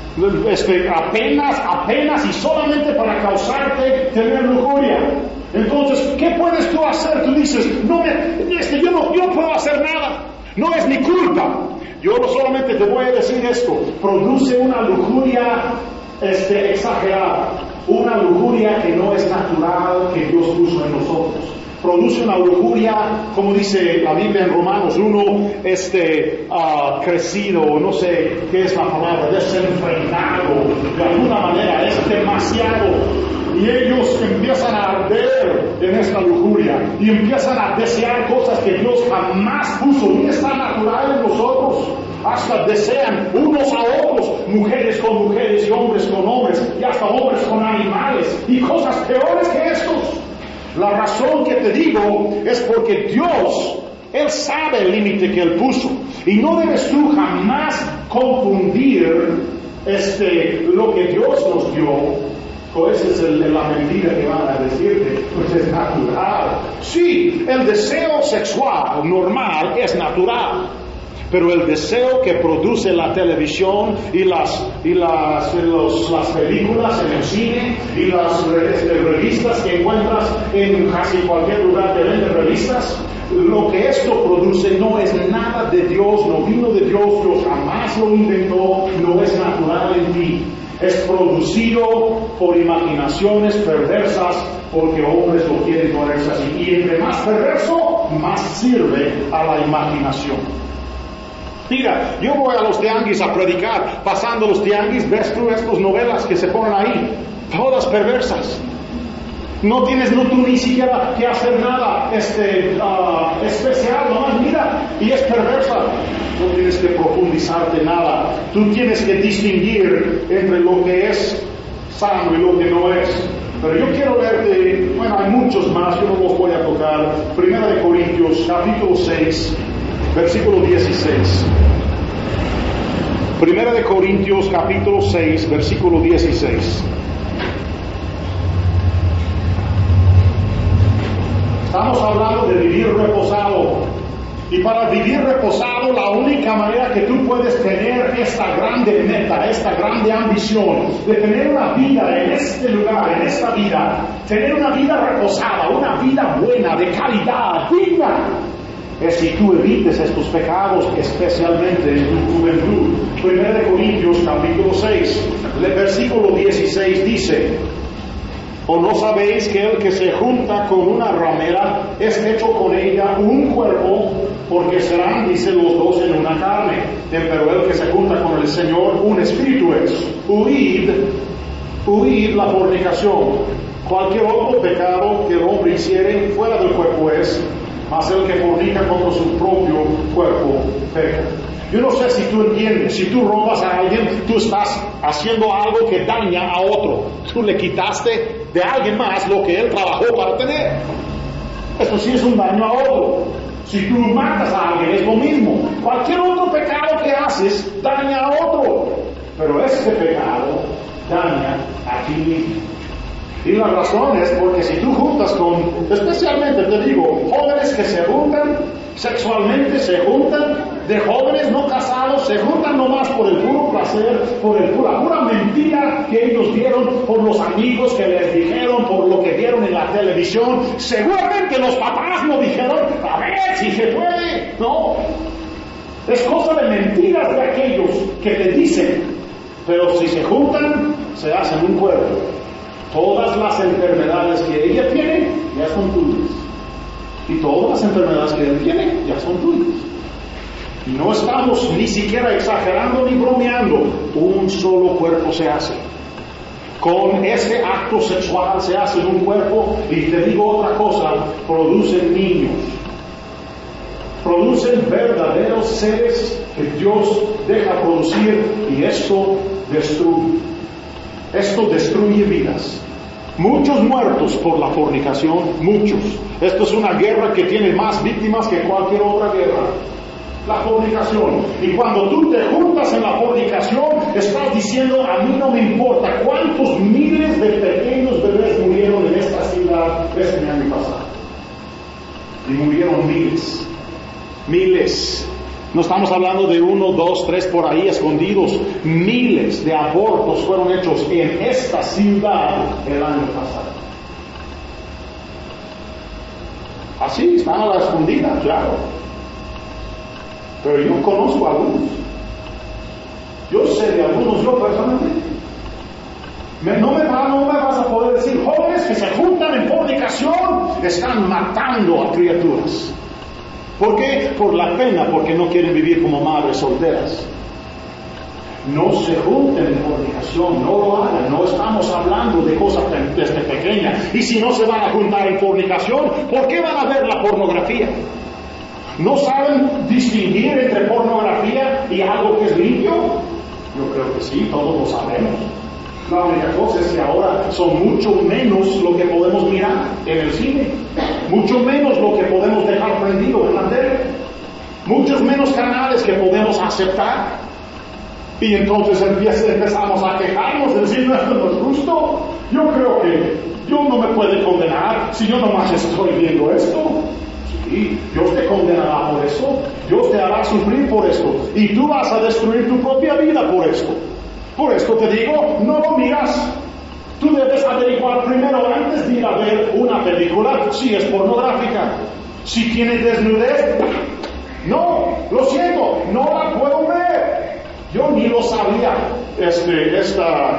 Apenas y solamente para causarte tener lujuria. Entonces, ¿qué puedes tú hacer? Tú dices, yo no puedo hacer nada. No es mi culpa. Yo solamente te voy a decir esto. Produce una lujuria exagerada. Una lujuria que no es natural, que Dios puso en nosotros. Produce una lujuria, como dice la Biblia en Romanos 1, crecido, no sé qué es la palabra, desenfrenado. De alguna manera es demasiado. Y ellos empiezan a arder en esta lujuria y empiezan a desear cosas que Dios jamás puso, ni está natural en nosotros. Hasta desean unos a otros, mujeres con mujeres y hombres con hombres, y hasta hombres con animales, y cosas peores que estos. La razón que te digo es porque Dios Él sabe el límite que Él puso. Y no debes tú jamás confundir lo que Dios nos dio. Esa es la mentira que van a decirte, pues es natural. Sí, el deseo sexual normal es natural, pero el deseo que produce la televisión y las películas en el cine y las revistas que encuentras en casi cualquier lugar que venden revistas, lo que esto produce no es nada de Dios, no vino de Dios, Dios jamás lo inventó, no es natural en ti. Es producido por imaginaciones perversas, porque hombres lo quieren ponerse así. Y entre más perverso, más sirve a la imaginación. Mira, yo voy a los tianguis a predicar. Pasando los tianguis, ves tú estas novelas que se ponen ahí, todas perversas. No tienes tú ni siquiera que hacer nada especial, nomás mira, y es perversa. No tienes que profundizarte nada. Tú tienes que distinguir entre lo que es sano y lo que no es. Pero yo quiero leerte, hay muchos más, yo no los voy a tocar. 1 Corintios, capítulo 6, versículo 16. 1 Corintios, capítulo 6, versículo 16. Estamos hablando de vivir reposado. Y para vivir reposado, la única manera que tú puedes tener esta grande meta, esta grande ambición de tener una vida en este lugar, en esta vida, tener una vida reposada, una vida buena, de calidad, digna, es si tú evites estos pecados, especialmente en tu juventud. 1 Corintios capítulo 6, el versículo 16 dice: ¿o no sabéis que el que se junta con una ramera es hecho con ella un cuerpo? Porque serán, dice, los dos en una carne. Pero el que se junta con el Señor, un espíritu es. Huid la fornicación. Cualquier otro pecado que el hombre hiciere fuera del cuerpo es, mas el que fornica contra su propio cuerpo peca. Yo no sé si tú entiendes, si tú robas a alguien, tú estás haciendo algo que daña a otro. Tú le quitaste de alguien más lo que él trabajó para tener. Esto sí es un daño a otro. Si tú matas a alguien es lo mismo. Cualquier otro pecado que haces daña a otro. Pero este pecado daña a ti mismo. Y la razón es porque si tú juntas con, especialmente te digo, jóvenes que se juntan, sexualmente se juntan, de jóvenes no casados, se juntan nomás por el puro placer, por la pura mentira que ellos vieron, por los amigos que les dijeron, por lo que vieron en la televisión. Seguramente los papás no dijeron, a ver si se puede, no. Es cosa de mentiras de aquellos que te dicen, pero si se juntan, se hacen un cuerpo. Todas las enfermedades que ella tiene ya son tuyas. Y todas las enfermedades que él tiene ya son tuyas. Y no estamos ni siquiera exagerando ni bromeando. Un solo cuerpo se hace. Con ese acto sexual se hace un cuerpo. Y te digo otra cosa, producen niños. Producen verdaderos seres que Dios deja producir, y esto destruye. Esto destruye vidas. Muchos muertos por la fornicación, muchos. Esto es una guerra que tiene más víctimas que cualquier otra guerra. La fornicación. Y cuando tú te juntas en la fornicación, estás diciendo, a mí no me importa cuántos miles de pequeños bebés murieron en esta ciudad este año pasado. Y murieron miles. Miles. No estamos hablando de 1, 2, 3 por ahí escondidos. Miles de abortos fueron hechos en esta ciudad el año pasado. Así, están a la escondida, claro. Pero yo conozco a algunos. Yo sé de algunos, yo personalmente. No me vas a poder decir, jóvenes que se juntan en fornicación están matando a criaturas. ¿Por qué? Por la pena, porque no quieren vivir como madres solteras. No se junten en fornicación, no lo hagan. No estamos hablando de cosas pequeñas. Y si no se van a juntar en fornicación, ¿por qué van a ver la pornografía? ¿No saben distinguir entre pornografía y algo que es limpio? Yo creo que sí, todos lo sabemos. La única cosa es que ahora son mucho menos lo que podemos mirar en el cine. mucho menos lo que podemos dejar prendido en la tele, muchos menos canales que podemos aceptar. Y entonces empezamos a quejarnos, decir, esto no es justo. Yo creo que Dios no me puede condenar si yo nomás estoy viendo esto. Sí, Dios te condenará por eso, Dios te hará sufrir por esto, y tú vas a destruir tu propia vida por esto. Por esto te digo, no lo miras. Tú debes averiguar primero antes de ir a ver una película si es pornográfica, si tiene desnudez. No, lo siento, no la puedo ver. Yo ni lo sabía. Esta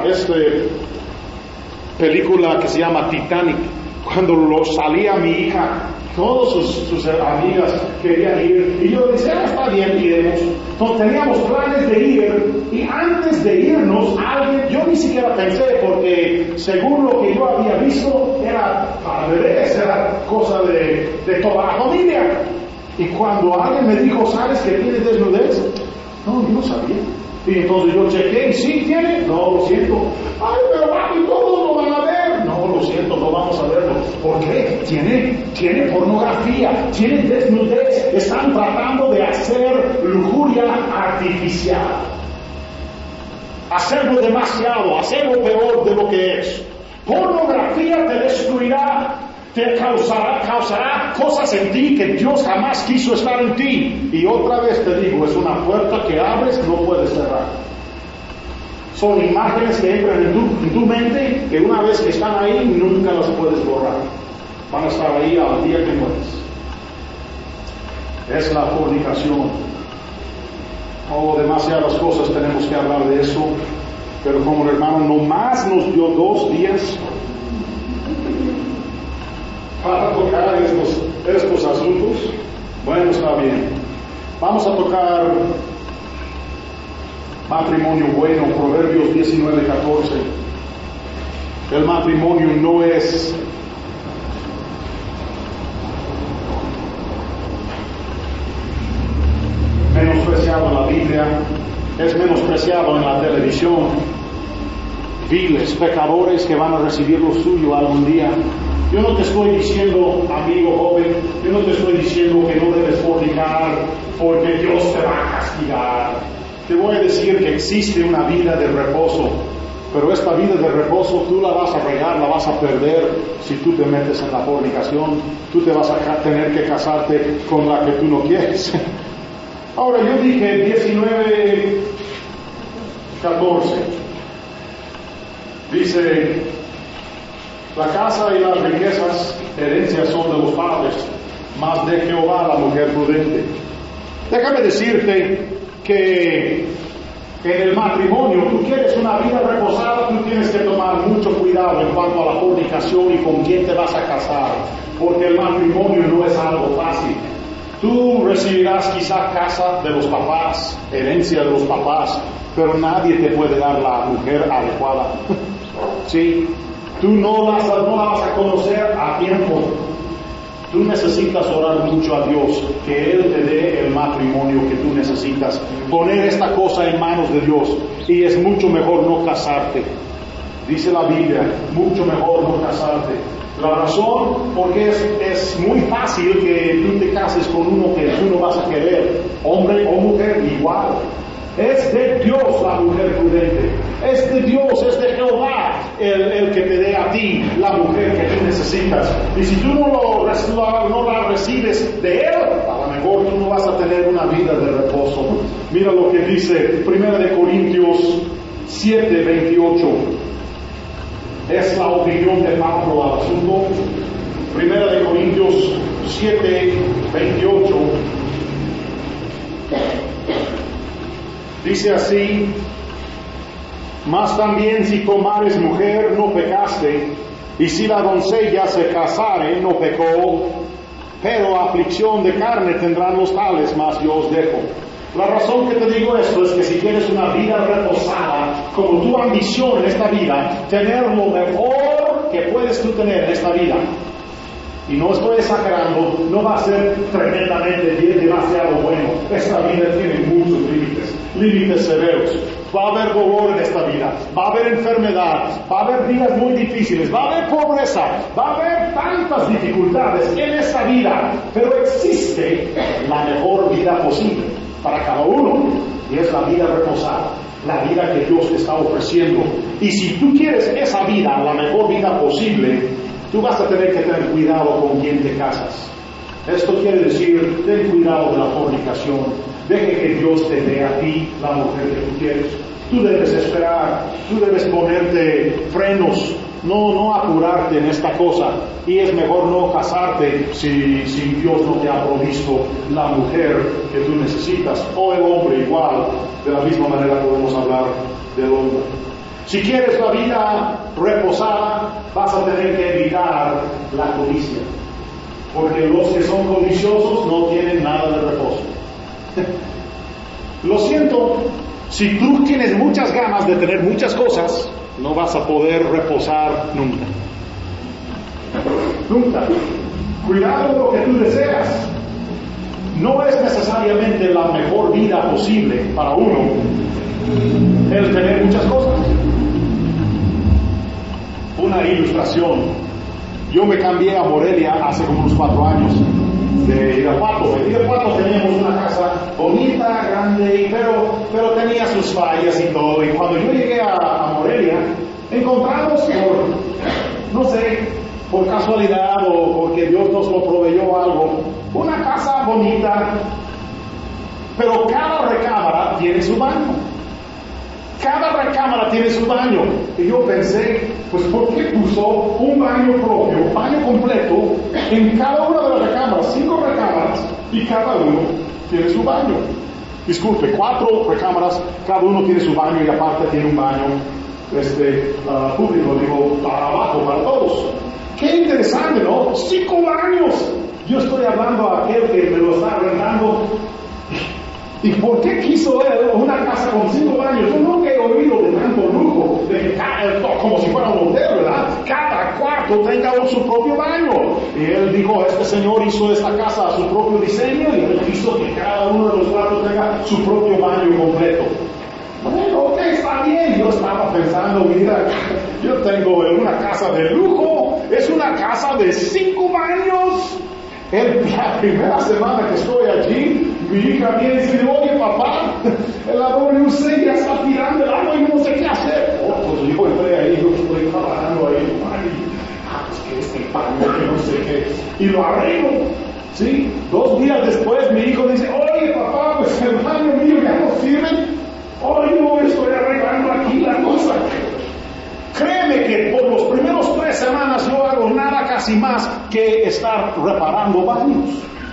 película que se llama Titanic, cuando lo salía mi hija, todas sus amigas querían ir, y yo decía, está bien, iremos. Entonces teníamos planes de ir, y antes de irnos, yo ni siquiera pensé, porque según lo que yo había visto, era para bebés, era cosa de toda la familia. Y cuando alguien me dijo, ¿sabes que tiene desnudez? No, yo no sabía. Y entonces yo chequé, ¿y sí tiene? No, lo siento. Ay, pero papi, todos lo van a ver. No, lo siento, no vamos a verlo. ¿Por qué? Tiene pornografía, tiene desnudez. Están tratando de hacer lujuria artificial. Hacerlo demasiado, hacerlo peor de lo que es. Pornografía te destruirá. Te causará cosas en ti que Dios jamás quiso estar en ti. Y otra vez te digo, es una puerta que abres, no puedes cerrar. Son imágenes que entran en tu mente, que una vez que están ahí, nunca las puedes borrar. Van a estar ahí al día que mueres. Es la fornicación. Oh, demasiadas cosas tenemos que hablar de eso. Pero como el hermano nomás nos dio 2 días para tocar estos asuntos, bueno, está bien. Vamos a tocar matrimonio bueno, Proverbios 19:14. El matrimonio no es menospreciado en la Biblia, es menospreciado en la televisión. Viles, pecadores que van a recibir lo suyo algún día. Yo no te estoy diciendo, amigo joven, yo no te estoy diciendo que no debes fornicar porque Dios te va a castigar. Te voy a decir que existe una vida de reposo, pero esta vida de reposo tú la vas a regar, la vas a perder si tú te metes en la fornicación. Tú te vas a tener que casarte con la que tú no quieres. Ahora yo dije 19:14. Dice, la casa y las riquezas, herencias son de los padres, mas de Jehová la mujer prudente. Déjame decirte que en el matrimonio, tú quieres una vida reposada, tú tienes que tomar mucho cuidado en cuanto a la fornicación y con quién te vas a casar, porque el matrimonio no es algo fácil. Tú recibirás quizá casa de los papás, herencia de los papás, pero nadie te puede dar la mujer adecuada. Sí, tú no la vas a conocer a tiempo. Tú necesitas orar mucho a Dios, que Él te dé el matrimonio que tú necesitas. Poner esta cosa en manos de Dios. Y es mucho mejor no casarte. Dice la Biblia, mucho mejor no casarte. La razón, porque es muy fácil que tú te cases con uno que tú no vas a querer, hombre o mujer, igual. Es de Dios la mujer prudente, es de Dios, es de Jehová el que te dé a ti la mujer que tú necesitas. Y si tú no la recibes de Él, a lo mejor tú no vas a tener una vida de reposo. Mira lo que dice 1 Corintios 7:28. Es la opinión de Pablo al asunto. 1 Corintios 7:28. Dice así, mas también si tomares mujer no pecaste, y si la doncella se casare no pecó, pero aflicción de carne tendrán los tales, mas yo os dejo. La razón que te digo esto es que si tienes una vida reposada, como tu ambición en esta vida, tener lo mejor que puedes tú tener en esta vida, y no estoy exagerando, no va a ser tremendamente bien, demasiado bueno. Esta vida tiene muchos límites. límites severos, va a haber dolor en esta vida, va a haber enfermedad, va a haber días muy difíciles, va a haber pobreza, va a haber tantas dificultades en esta vida, pero existe la mejor vida posible para cada uno, y es la vida reposada, la vida que Dios te está ofreciendo. Y si tú quieres esa vida, la mejor vida posible, tú vas a tener que tener cuidado con quién te casas. Esto quiere decir, ten cuidado de la fornicación, deje que Dios te dé a ti la mujer que tú quieres. Tú debes esperar, tú debes ponerte frenos, no apurarte en esta cosa, y es mejor no casarte si Dios no te ha provisto la mujer que tú necesitas, o el hombre igual. De la misma manera podemos hablar del hombre. Si quieres la vida reposada, vas a tener que evitar la codicia, porque los que son codiciosos no tienen nada de reposo. Lo siento, si tú tienes muchas ganas de tener muchas cosas, no vas a poder reposar nunca. Nunca. Cuidado con lo que tú deseas. No es necesariamente la mejor vida posible para uno el tener muchas cosas. Una ilustración. Yo me cambié a Morelia hace como unos 4 años de Irapuato. En Irapuato teníamos una casa bonita, grande, pero tenía sus fallas y todo. Y cuando yo llegué a Morelia, encontramos por casualidad o porque Dios nos lo proveyó algo, una casa bonita, pero cada recámara tiene su baño. Cada recámara tiene su baño. Y yo pensé, pues ¿por qué puso un baño propio, baño completo, en cada una de las recámaras? 5 recámaras y cada uno tiene su baño. Disculpe, 4 recámaras, cada uno tiene su baño y aparte tiene un baño público, digo, para abajo, para todos. Qué interesante, ¿no? 5 baños. Yo estoy hablando a aquel que me lo está rentando. ¿Y por qué quiso él una casa con 5 baños? Yo nunca he oído de tanto lujo, de que como si fuera un hotel, ¿verdad? Cada cuarto tenga su propio baño. Y él dijo, este señor hizo esta casa a su propio diseño y él quiso que cada uno de los cuartos tenga su propio baño completo. Bueno, ok, está bien. Yo estaba pensando, mira, yo tengo una casa de lujo, es una casa de 5 baños. La primera semana que estoy allí, mi hija viene y dice, oye papá, el WC ya está tirando el agua y no sé qué hacer. Pues yo entré ahí, yo estoy trabajando ahí, pues que este paño, que no sé qué, y lo arreglo, ¿sí? 2 días después mi hijo dice, oye papá, pues el baño mío ya no sirve, hoy yo estoy arreglando aquí la cosa. Créeme que por los primeros 3 semanas yo hago nada casi más que estar reparando baños.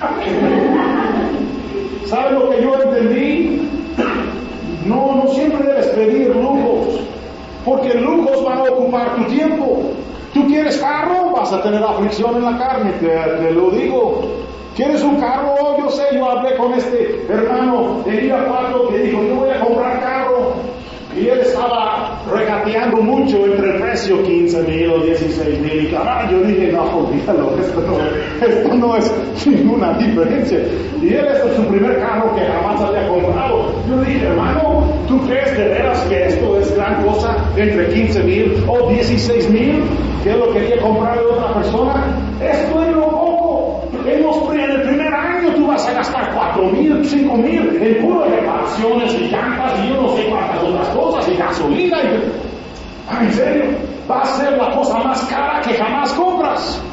¿Sabes lo que yo entendí? No siempre debes pedir lujos, porque lujos van a ocupar tu tiempo. ¿Tú quieres carro? Vas a tener aflicción en la carne, te lo digo. ¿Quieres un carro? Yo sé, yo hablé con este hermano de Irapuato que dijo, yo voy a comprar carro. Y él estaba regateando mucho entre el precio 15,000 o 16,000. Y claro, yo dije, no, olvídalo, esto no es ninguna diferencia. Y él, es su primer carro que jamás había comprado. Yo dije, hermano, ¿tú crees de veras que esto es gran cosa entre 15,000 o 16,000? Que él lo quería comprar de otra persona. Esto es lo poco. En el primer año tú vas a gastar 4,000, 5,000 en puro reparaciones y llantas y yo no sé cuántas otras cosas y gasolina. En serio, va a ser la cosa más cara que jamás compras.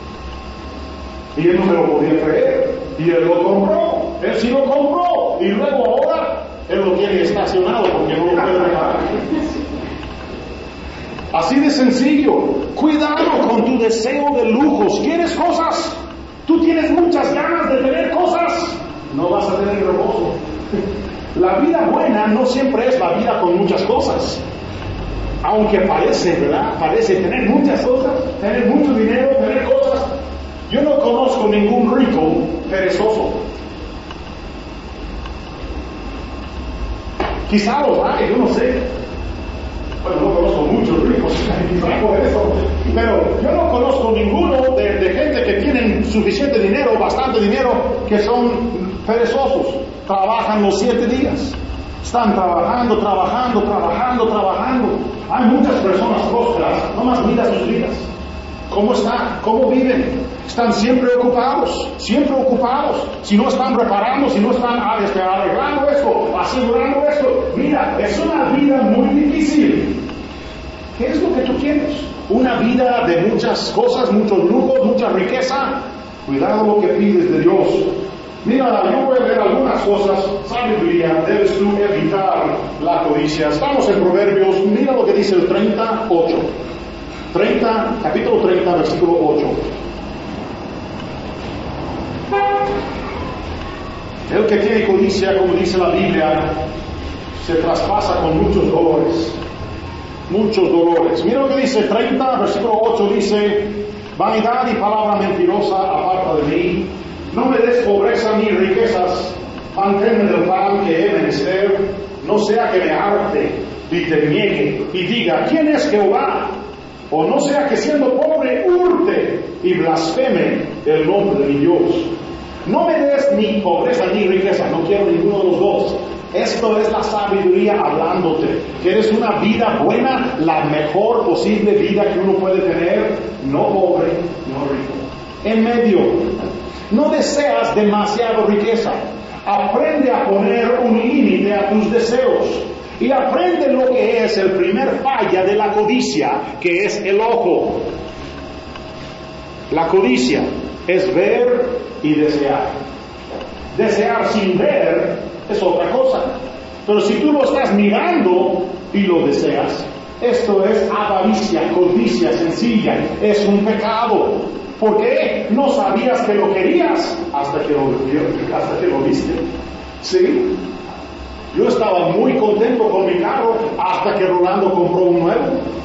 Y él no me lo podía creer. Y él lo compró. Él sí lo compró. Y luego ahora él lo tiene estacionado porque no lo puede reparar. Así de sencillo. Cuidado con tu deseo de lujos. ¿Quieres cosas? Tú tienes muchas ganas de tener cosas, no vas a tener reposo. La vida buena no siempre es la vida con muchas cosas. Aunque parece, ¿verdad? Parece tener muchas cosas, tener mucho dinero, tener cosas. Yo no conozco ningún rico perezoso. Quizá los hay, yo no sé. Bueno, no conozco muchos ricos, pero yo no conozco ninguno de gente que tienen suficiente dinero, bastante dinero, que son perezosos, trabajan los 7 días. Están trabajando. Hay muchas personas prósperas, nomás mira sus vidas. ¿Cómo están? ¿Cómo viven? Están siempre ocupados. Si no están preparando, si no están arreglando esto, asegurando esto. Mira, es una vida muy difícil. ¿Qué es lo que tú quieres? Una vida de muchas cosas, muchos lujos, mucha riqueza. Cuidado lo que pides de Dios. Mira, yo voy a ver algunas cosas. Sabiduría, debes tú evitar la codicia. Estamos en Proverbios, mira lo que dice el 38. Capítulo 30, versículo 8. El que tiene codicia, como dice la Biblia, se traspasa con muchos dolores. Mira lo que dice 30, versículo 8, dice: vanidad y palabra mentirosa aparta de mí. No me des pobreza ni riquezas, manténme del pan que he menester, no sea que me harte y te niegue y diga: ¿quién es Jehová? O no sea que siendo pobre hurte y blasfeme el nombre de mi Dios. No me des ni pobreza ni riqueza, no quiero ninguno de los dos. Esto es la sabiduría hablándote. ¿Quieres una vida buena? La mejor posible vida que uno puede tener. No pobre, no rico. En medio. No deseas demasiada riqueza. Aprende a poner un límite a tus deseos. Y aprende lo que es el primer falla de la codicia, que es el ojo. La codicia es ver y desear. Desear sin ver es otra cosa. Pero si tú lo estás mirando y lo deseas, esto es avaricia, codicia sencilla. Es un pecado. ¿Por qué? No sabías que lo querías hasta que lo viste. ¿Sí? Yo estaba muy contento con mi carro hasta que Rolando compró un nuevo.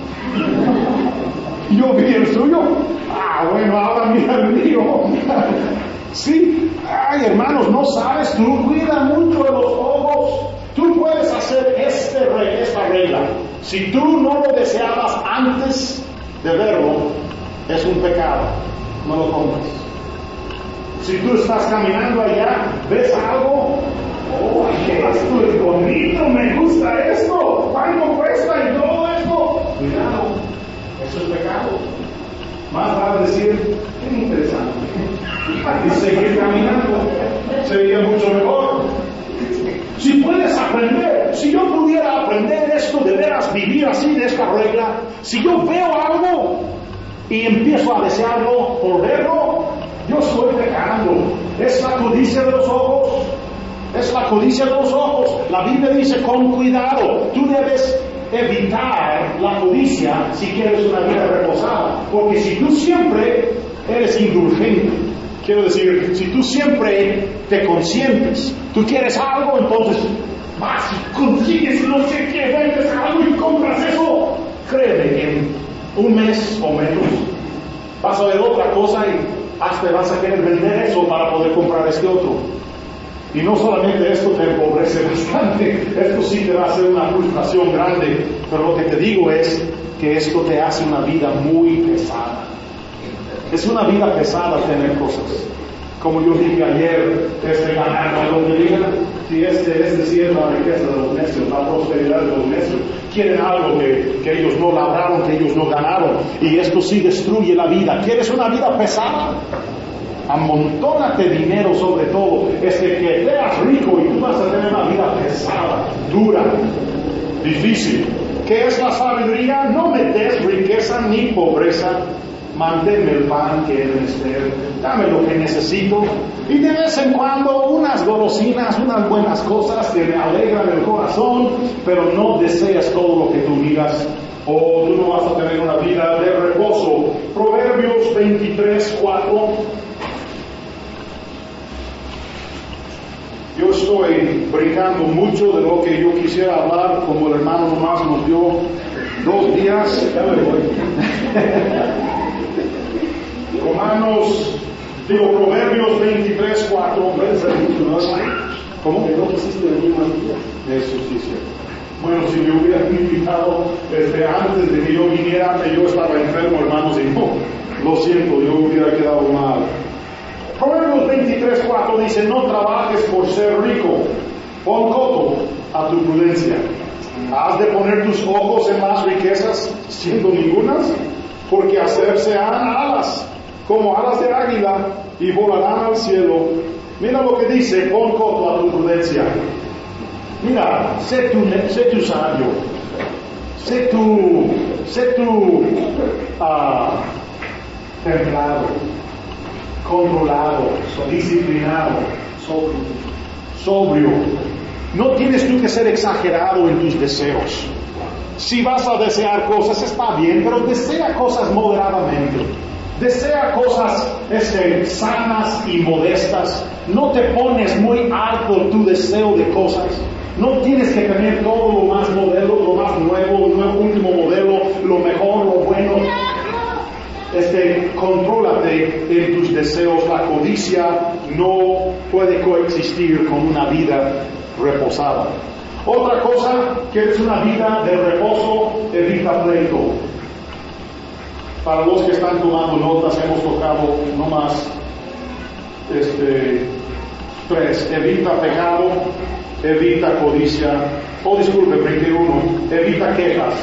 Yo vi el suyo. Bueno, ahora mira el mío. Sí. Hermanos, no sabes, tú cuida mucho de los ojos. Tú puedes hacer esta regla. Si tú no lo deseabas antes de verlo, es un pecado. No lo compres. Si tú estás caminando allá, ves algo, esto es bonito, me gusta esto, ¿cuánto cuesta y todo esto? Cuidado, eso es pecado. Más vale decir: qué interesante, y seguir caminando, sería mucho mejor. Si puedes aprender, si yo pudiera aprender esto, de veras vivir así de esta regla, si yo veo algo y empiezo a desearlo por verlo, yo estoy pecando. Es la codicia de los ojos. La Biblia dice: con cuidado. Tú debes evitar la codicia si quieres una vida reposada. Porque si tú siempre eres indulgente, quiero decir, si tú siempre te consientes, tú quieres algo, entonces vas y consigues no sé qué, vendes algo y compras eso. Créeme, en un mes o menos vas a ver otra cosa y hasta vas a querer vender eso para poder comprar este otro. Y no solamente esto te empobrece bastante, esto sí te va a hacer una frustración grande, pero lo que te digo es que esto te hace una vida muy pesada. Es una vida pesada tener cosas. Como yo dije ayer, ganar lo que digan, si es decir, la riqueza de los necios, la prosperidad de los necios, quieren algo que ellos no labraron, que ellos no ganaron, y esto sí destruye la vida. ¿Quieres una vida pesada? Amontónate dinero, sobre todo, que seas rico y tú vas a tener una vida pesada, dura, difícil. ¿Qué es la sabiduría? No me des riqueza ni pobreza, manténme el pan que he de menester, dame lo que necesito, y de vez en cuando unas golosinas, unas buenas cosas que me alegran el corazón, pero no deseas todo lo que tú miras, o tú no vas a tener una vida de reposo. Proverbios 23:4. Yo estoy brincando mucho de lo que yo quisiera hablar, como el hermano nomás nos dio 2 días, ya me voy. Proverbios 23:4. ¿Cómo? Que no quisiste venir más días. Eso sí, cierto. Bueno, si me hubieran invitado antes de que yo viniera, que yo estaba enfermo, hermanos, y no, lo siento, yo hubiera quedado mal. Proverbios 23:4 dice: no trabajes por ser rico, pon coto a tu prudencia. ¿Has de poner tus ojos en las riquezas, siendo ningunas? Porque hacerse han alas, como alas de águila, y volarán al cielo. Mira lo que dice: pon coto a tu prudencia. Mira, sé tu sabio, sé tu templado, controlado, disciplinado, sobrio. No tienes tú que ser exagerado en tus deseos. Si vas a desear cosas, está bien, pero desea cosas moderadamente. Desea cosas sanas y modestas. No te pones muy alto tu deseo de cosas. No tienes que tener todo lo más modelo, lo más nuevo, el último modelo, lo mejor, lo bueno. Contrólate en tus deseos. La codicia no puede coexistir con una vida reposada. Otra cosa que es una vida de reposo: evita pleito. Para los que están tomando notas, hemos tocado nomás 3. Evita pecado, evita codicia, brinqué uno, evita quejas.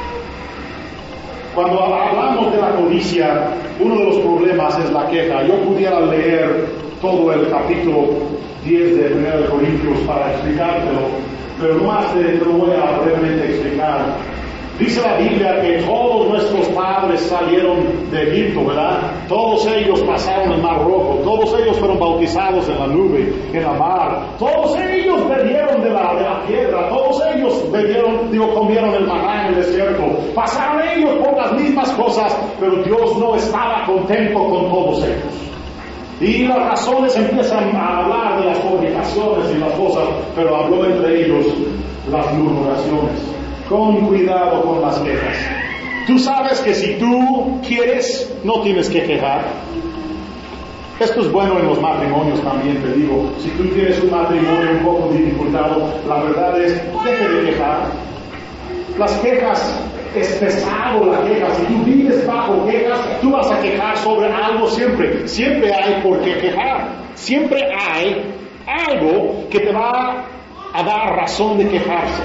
Cuando hablamos de la codicia, uno de los problemas es la queja. Yo pudiera leer todo el capítulo 10 de 1 Corintios para explicártelo, pero nomás te lo voy a brevemente explicar. Dice la Biblia que todos nuestros padres salieron de Egipto, ¿verdad? Todos ellos pasaron el Mar Rojo, todos ellos fueron bautizados en la nube, en la mar, todos ellos bebieron de la piedra, todos ellos comieron el maná en el desierto, pasaron ellos por las mismas cosas, pero Dios no estaba contento con todos ellos. Y las razones empiezan a hablar de las fornicaciones y las cosas, pero habló entre ellos las murmuraciones. Con cuidado con las quejas. Tú sabes que si tú quieres, no tienes que quejar. Esto es bueno en los matrimonios también, te digo. Si tú tienes un matrimonio un poco dificultado, la verdad es, deje de quejar. Las quejas, es pesado la queja. Si tú vives bajo quejas, tú vas a quejar sobre algo siempre. Siempre hay por qué quejar. Siempre hay algo que te va a dar razón de quejarse.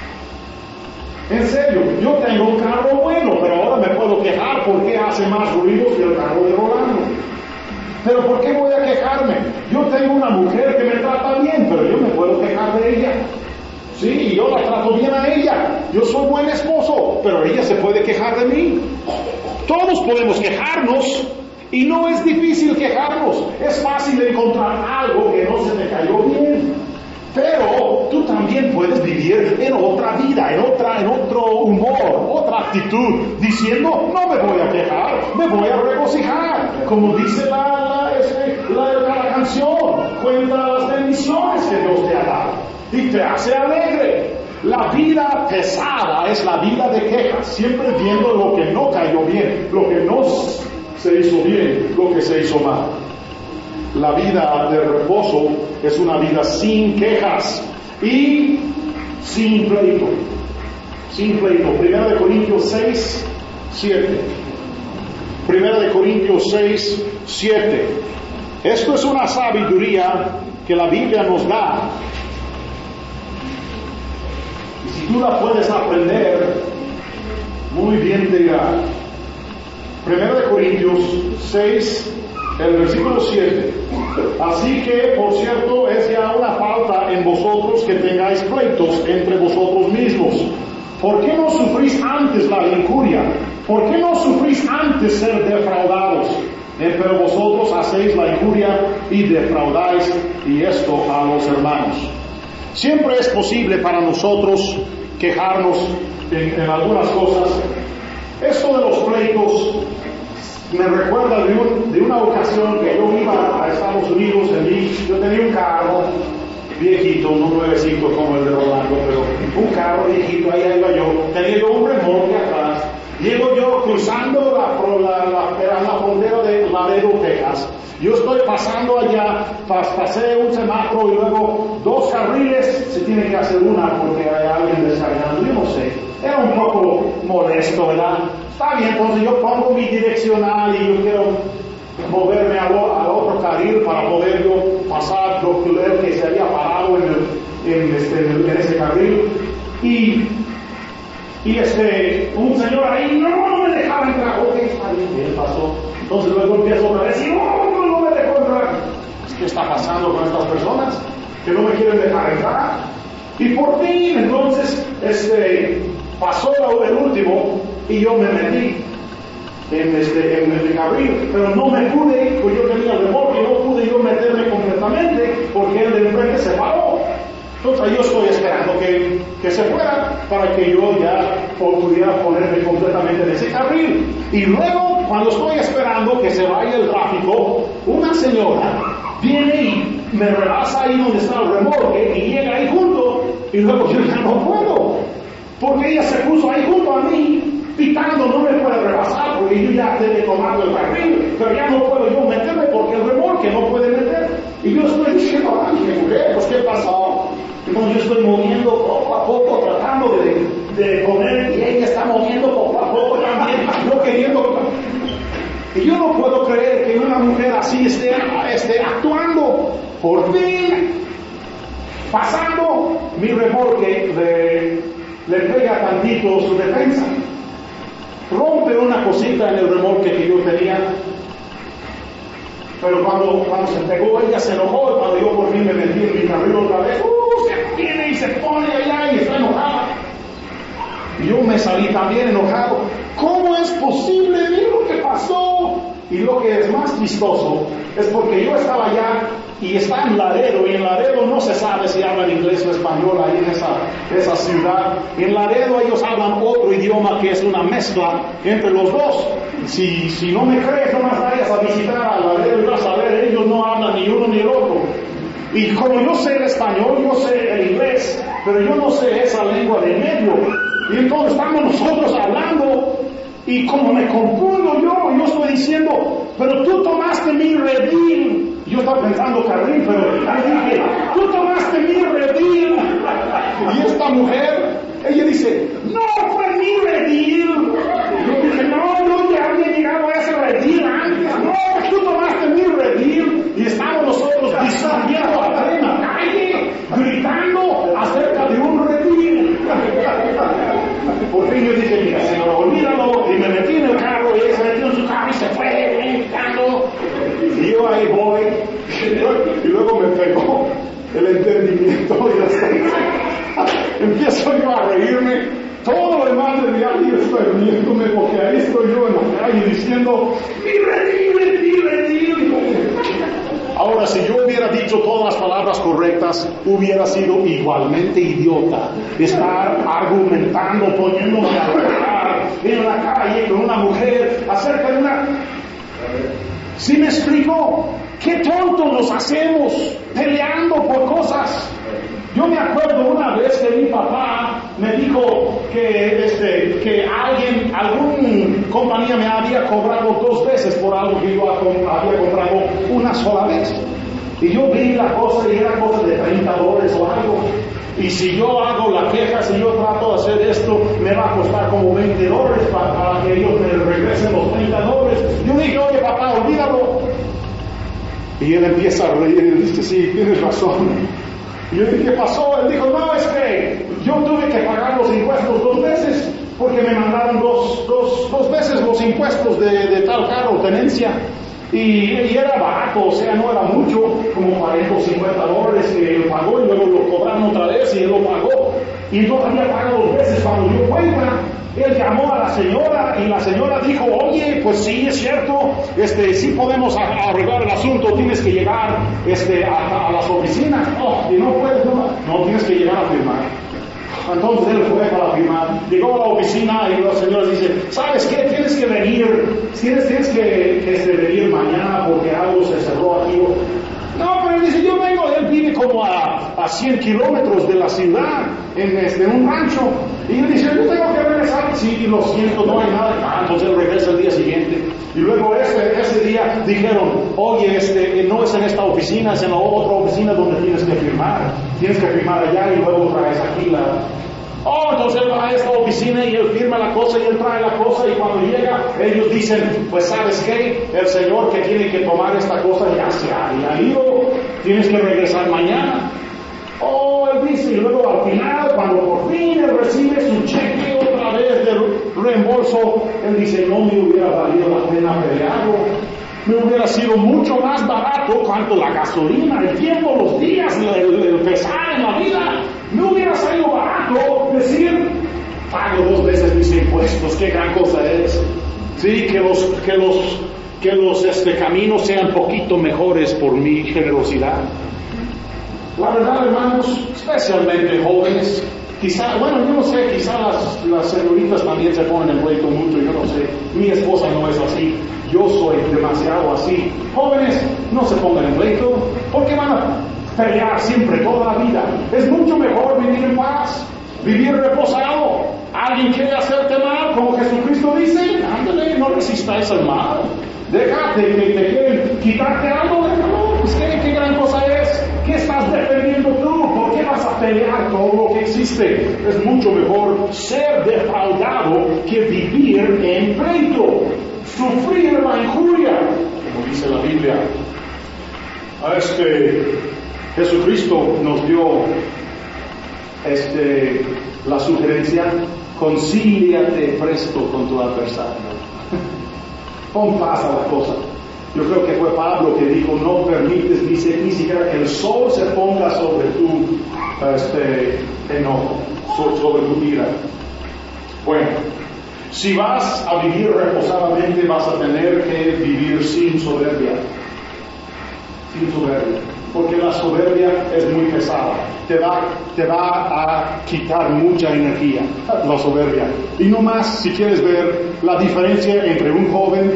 En serio, yo tengo un carro bueno, pero ahora me puedo quejar porque hace más ruido que el carro de Rolando. Pero ¿por qué voy a quejarme? Yo tengo una mujer que me trata bien, pero yo me puedo quejar de ella. Sí, yo la trato bien a ella. Yo soy buen esposo, pero ella se puede quejar de mí. Todos podemos quejarnos y no es difícil quejarnos. Es fácil encontrar algo que no se te cayó bien. Pero tú también puedes vivir en otra vida, en otro humor, otra actitud, diciendo: no me voy a quejar, me voy a regocijar. Como dice la canción, cuenta las bendiciones que Dios te ha dado y te hace alegre. La vida pesada es la vida de quejas, siempre viendo lo que no cayó bien, lo que no se hizo bien, lo que se hizo mal. La vida de reposo es una vida sin quejas y sin pleito. Sin pleito. 1 Corintios 6, 7. 1 Corintios 6, 7. Esto es una sabiduría que la Biblia nos da. Y si tú la puedes aprender, muy bien te irá. 1 Corintios 6, el versículo 7. Así que, por cierto, es ya una falta en vosotros que tengáis pleitos entre vosotros mismos. ¿Por qué no sufrís antes la injuria? ¿Por qué no sufrís antes ser defraudados? Pero vosotros hacéis la injuria y defraudáis, y esto a los hermanos. Siempre es posible para nosotros quejarnos en algunas cosas. Esto de los pleitos me recuerda de una ocasión que yo iba a Estados Unidos. Yo tenía un carro viejito, no nuevecito como el de Rolando, pero un carro viejito, ahí iba yo. Tenía yo un remolque atrás. Llego yo cruzando la frontera de Laredo, Texas. Yo estoy pasando allá, pasé un semáforo y luego 2 carriles, se tiene que hacer una porque hay alguien descargando, yo no sé. Era un poco molesto, ¿verdad? Está bien, entonces yo pongo mi direccional y yo quiero moverme al otro carril para poder yo pasar el que se había parado en ese carril, y un señor ahí, no me dejaba entrar. Ok, está bien, él pasó. Entonces luego empieza otra vez y no me dejó entrar. ¿Qué está pasando con estas personas que no me quieren dejar entrar? Y por fin, entonces, pasó el último y yo me metí en el carril, pero no me pude, pues yo tenía el remolque, no pude yo meterme completamente porque el de enfrente se paró. Entonces yo estoy esperando que se fuera para que yo ya pudiera ponerme completamente en ese carril. Y luego, cuando estoy esperando que se vaya el tráfico, una señora viene y me rebasa ahí donde está el remolque y llega ahí junto, y luego yo ya no puedo, porque ella se puso ahí junto a mí, pitando, no me puede rebasar porque yo ya he tomado el carril, pero ya no puedo yo meterme porque el remolque no puede meter. Y yo estoy diciendo, ay, mujer, pues ¿qué pasó? Entonces yo estoy moviendo poco a poco, tratando de poner, y ella está moviendo poco a poco también, yo queriendo. Y yo no puedo creer que una mujer así esté actuando. Por fin, pasando, mi remolque le pega tantito su defensa. Rompe una cosita en el remolque que yo tenía. Pero cuando se pegó, ella se enojó, y cuando yo por fin me metí en mi carril otra vez, se viene y se pone allá y está enojada. Y yo me salí también enojado. ¿Cómo es posible? Mira lo que pasó. Y lo que es más chistoso es porque yo estaba allá y está en Laredo, y en Laredo no se sabe si hablan inglés o español ahí en esa ciudad. En Laredo ellos hablan otro idioma que es una mezcla entre los dos. Si no me crees, no más vayas a visitar a Laredo y vas a ver, ellos no hablan ni uno ni el otro. Y como yo sé el español, yo sé el inglés, pero yo no sé esa lengua de medio. Y entonces estamos nosotros hablando, y como me confundo yo estoy diciendo, pero tú tomaste mi redil. Yo estaba pensando carril, pero le dije, tú tomaste mi redil. Y esta mujer, ella dice, no fue mi redil. Yo dije, no, yo ya había llegado a ese redil antes. No, tú tomaste mi redil. Y estamos nosotros discutiendo a plena calle, gritando acerca de un redil. Por fin yo dije, mira, señor, olvídalo. Y me metí en el carro, y él se metió en su carro y se fue gritando. Y yo ahí voy, y luego me pegó el entendimiento y empiezo yo a reírme. Todo lo demás de mi vida estoy riéndome porque ahí estoy yo en la calle diciendo, mi redil. Ahora, si yo hubiera dicho todas las palabras correctas, hubiera sido igualmente idiota estar argumentando, poniéndome a hablar en la calle con una mujer acerca de una... ¿Sí me explico? ¡Qué tontos nos hacemos peleando por cosas! Yo me acuerdo una vez que mi papá me dijo que algún compañía me había cobrado 2 veces por algo que yo había comprado una sola vez. Y yo vi la cosa y era cosa de $30 o algo. Y si yo hago la queja, si yo trato de hacer esto, me va a costar como $20 para que ellos me regresen los $30. Yo dije, oye papá, olvídalo. Y él empieza a reír y dice, sí, tienes razón. Y yo dije, ¿qué pasó? Él dijo, no, es que yo tuve que pagar los impuestos 2 veces, porque me mandaron dos veces los impuestos de tal carro, tenencia. Y era barato, o sea, no era mucho, como $40 o $50 que él pagó, y luego lo cobraron otra vez y él lo pagó. Y yo había pagado 2 veces. Cuando dio cuenta, él llamó a la señora, y la señora dijo, oye, pues sí, es cierto, sí podemos arreglar el asunto, tienes que llegar a las oficinas. Y no puedes, no tienes que llegar a firmar. Entonces él fue para firmar, llegó a la oficina y la señora dice, ¿sabes qué? Tienes que venir, tienes que venir mañana porque algo se cerró aquí. No, pero él dice, yo vengo, él vive como a 100 kilómetros de la ciudad, en un rancho. Y él dice, yo tengo que regresar. Sí, lo siento, no hay nada. Entonces él regresa el día siguiente. Y luego ese día dijeron, oye, no es en esta oficina, es en la otra oficina donde tienes que firmar. Tienes que firmar allá y luego traes aquí la... entonces él va a esta oficina y él firma la cosa y él trae la cosa, y cuando llega, ellos dicen, pues ¿sabes qué? El señor que tiene que tomar esta cosa ya se había ido. tienes que regresar mañana. Él dice, y luego al final, cuando por fin él recibe su cheque otra vez de reembolso, él dice, no me hubiera valido la pena pelearlo. Me hubiera sido mucho más barato cuanto la gasolina, el tiempo, los días, el pesar en la vida. Me hubiera salido barato decir, pago 2 veces mis impuestos, qué gran cosa es. Sí, que los caminos sean poquito mejores por mi generosidad. La verdad, hermanos, especialmente jóvenes, quizá, bueno, yo no sé, quizá las señoritas también se ponen en pleito mucho, yo no sé. Mi esposa no es así, yo soy demasiado así. Jóvenes, no se pongan en pleito, porque van a pelear siempre, toda la vida. Es mucho mejor vivir en paz, vivir reposado. Alguien quiere hacerte mal, como Jesucristo dice, ándale, no resistáis al mal. Déjate, que te quieren quitarte algo, déjalo. Pues ¿qué gran cosa es? ¿Qué estás defendiendo tú? ¿Por qué vas a pelear todo lo que existe? Es mucho mejor ser defraudado que vivir en pleito, sufrir la injuria, como dice la Biblia. Jesucristo nos dio la sugerencia, concíliate presto con tu adversario. Pon paz a la cosa. Yo creo que fue Pablo que dijo, no permites ni siquiera que el sol se ponga sobre tu enojo, sobre tu ira. Bueno, si vas a vivir reposadamente, vas a tener que vivir sin soberbia. Sin soberbia. Porque la soberbia es muy pesada. Te va a quitar mucha energía, la soberbia. Y no más, si quieres ver la diferencia entre un joven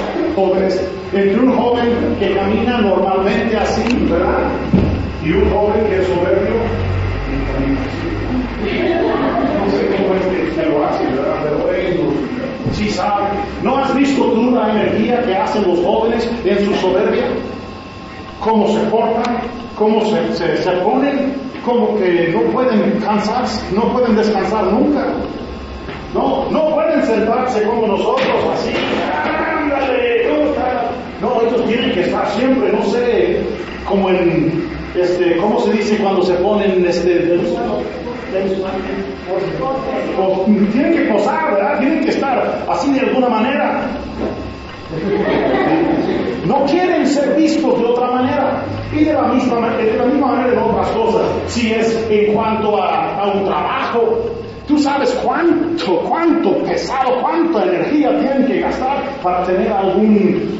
que camina normalmente así, ¿verdad? Y un joven que es soberbio y camina así. No sé cómo es que lo hace, ¿verdad? Pero ellos sí saben. ¿No has visto tú la energía que hacen los jóvenes en su soberbia? Cómo se portan, cómo se ponen, como que no pueden cansarse, no pueden descansar nunca. No pueden sentarse como nosotros, así, ándale, ¿cómo está? No, ellos tienen que estar siempre, no sé, como en, ¿cómo se dice cuando se ponen, tienen que posar, ¿verdad? Tienen que estar así de alguna manera. No quieren ser vistos de otra manera. Y de la misma manera en otras cosas. Si es en cuanto a un trabajo, tú sabes cuánto pesado, cuánta energía tienen que gastar para tener algún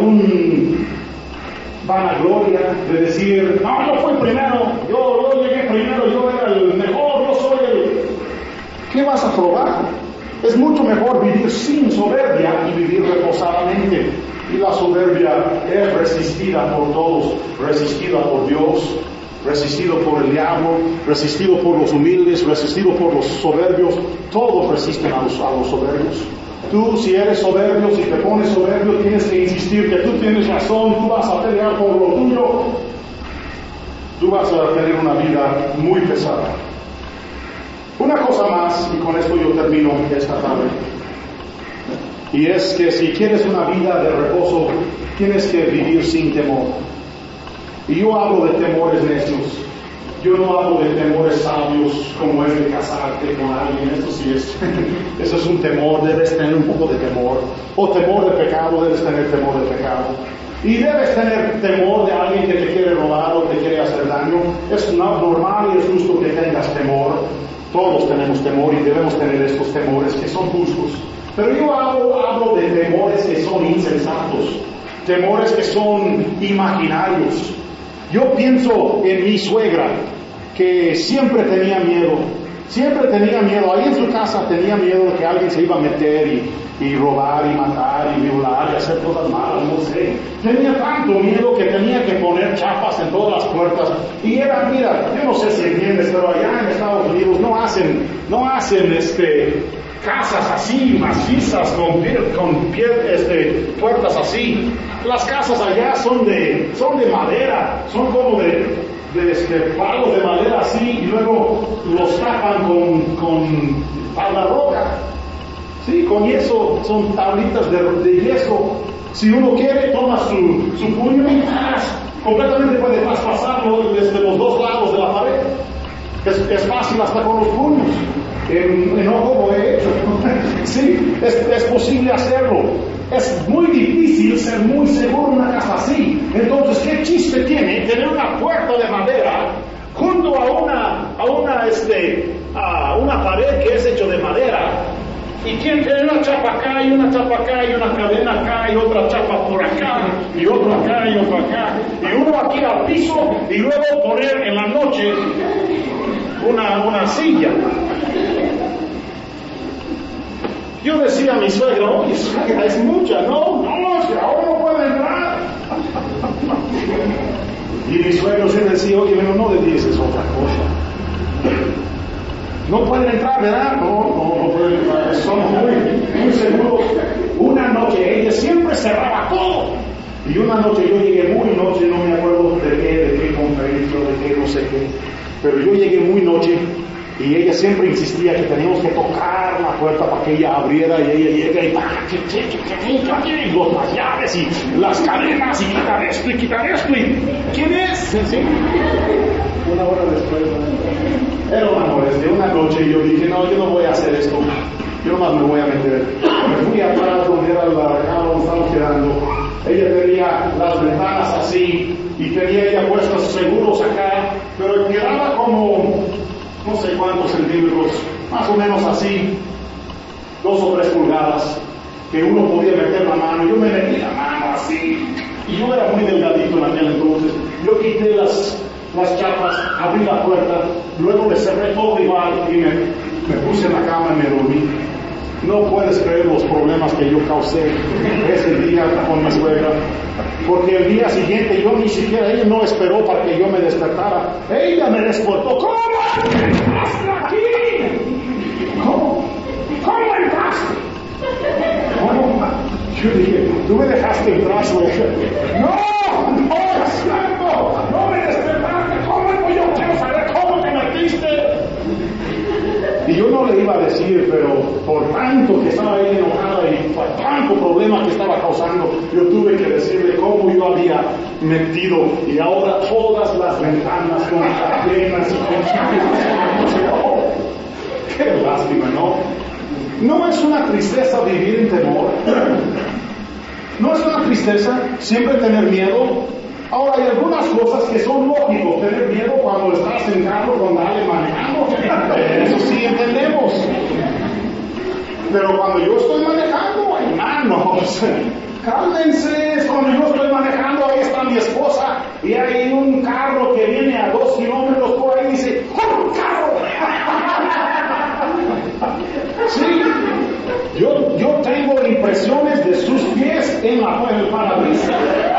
vanagloria de decir, no, yo fui primero, yo llegué primero, yo era el mejor, yo soy el... ¿Qué vas a probar? Es mucho mejor vivir sin soberbia y vivir reposadamente. Y la soberbia es resistida por todos, resistida por Dios, resistido por el diablo, resistido por los humildes, resistido por los soberbios. Todos resisten a los soberbios. Tú, si eres soberbio, si te pones soberbio, tienes que insistir que tú tienes razón, tú vas a pelear por lo tuyo. Tú vas a tener una vida muy pesada. Una cosa más, y con esto yo termino esta tarde, y es que si quieres una vida de reposo, tienes que vivir sin temor. Y yo hablo de temores necios, yo no hablo de temores sabios como es de casarte con alguien. Esto sí eso es un temor, debes tener un poco de temor. O temor de pecado, debes tener temor de pecado. Y debes tener temor de alguien que te quiere robar o te quiere hacer daño. Es normal y es justo que tengas temor. Todos tenemos temor y debemos tener estos temores que son justos. Pero yo hablo de temores que son insensatos, temores que son imaginarios. Yo pienso en mi suegra, que siempre tenía miedo. Ahí en su casa tenía miedo de que alguien se iba a meter y robar y matar y violar y hacer cosas malas, no sé. Tenía tanto miedo que tenía que poner chapas en todas las puertas. Y era, mira, yo no sé si entiendes, pero allá en Estados Unidos no hacen casas así, macizas, con puertas así. Las casas allá son de madera, son como de palos de madera así, y luego los tapan con tabla roca. Sí, con yeso, son tablitas de yeso. Si uno quiere, toma su puño y completamente puede traspasarlo desde los dos lados de la pared. Es fácil hasta con los puños. Enojo lo he hecho. Sí, es posible hacerlo. Es muy difícil ser muy seguro en una casa así. Entonces, ¿qué chiste tiene tener una puerta de madera junto a una pared que es hecho de madera? Y tiene una chapa acá y una chapa acá y una cadena acá y otra chapa por acá y otro acá y otro acá y uno aquí al piso y luego poner en la noche una silla. Yo decía a mi suegra, oye, suegra, es mucha, no, si ahora no puede entrar. Y mi suegro se decía, oye, no le dices otra cosa. No pueden entrar, ¿verdad? No pueden entrar, somos muy seguros. Una noche ella siempre cerraba todo. Y una noche yo llegué muy noche, no me acuerdo de qué conferencia, de qué, no sé qué. Pero yo llegué muy noche y ella siempre insistía que teníamos que tocar la puerta para que ella abriera y ella llega y las llaves y las cadenas y quitar esto y ¿quién es? ¿Sí? Una hora después era una molestia, una noche y yo dije, no, yo no voy a hacer esto, yo nomás me voy a meter. Me fui atrás donde era la recámara donde estábamos quedando. Ella tenía las ventanas así y tenía ella puestos seguros acá, pero quedaba como no sé cuántos centímetros, más o menos así, 2 o 3 pulgadas, que uno podía meter la mano. Yo me metí la mano así, y yo era muy delgadito en aquel entonces. Yo quité las chapas, abrí la puerta, luego le cerré todo igual y me puse en la cama y me dormí. No puedes creer los problemas que yo causé ese día con mi suegra, porque el día siguiente yo ni siquiera, ella no esperó para que yo me despertara, ella me despertó. ¿Cómo entraste aquí? ¿Cómo entraste? ¿Cómo? Yo dije, tú me dejaste entrar, suegra. No, cierto, no me despertaste. ¿Cómo? Yo quiero saber cómo te metiste. Y yo no le iba a decir, pero por tanto que estaba ella enojada y por tanto problema que estaba causando, yo tuve que decirle cómo yo había metido y ahora todas las ventanas con cadenas y con oh, qué lástima, ¿no? No es una tristeza vivir en temor. No es una tristeza siempre tener miedo. Ahora, hay algunas cosas que son lógicos, tener miedo cuando estás en carro con alguien manejando. Eso sí entendemos. Pero cuando yo estoy manejando, hermanos, cálmense. Cuando yo estoy manejando, ahí está mi esposa y hay un carro que viene a 2 kilómetros por ahí y dice, ¡un carro! Sí, yo tengo impresiones de sus pies en el parabrisas.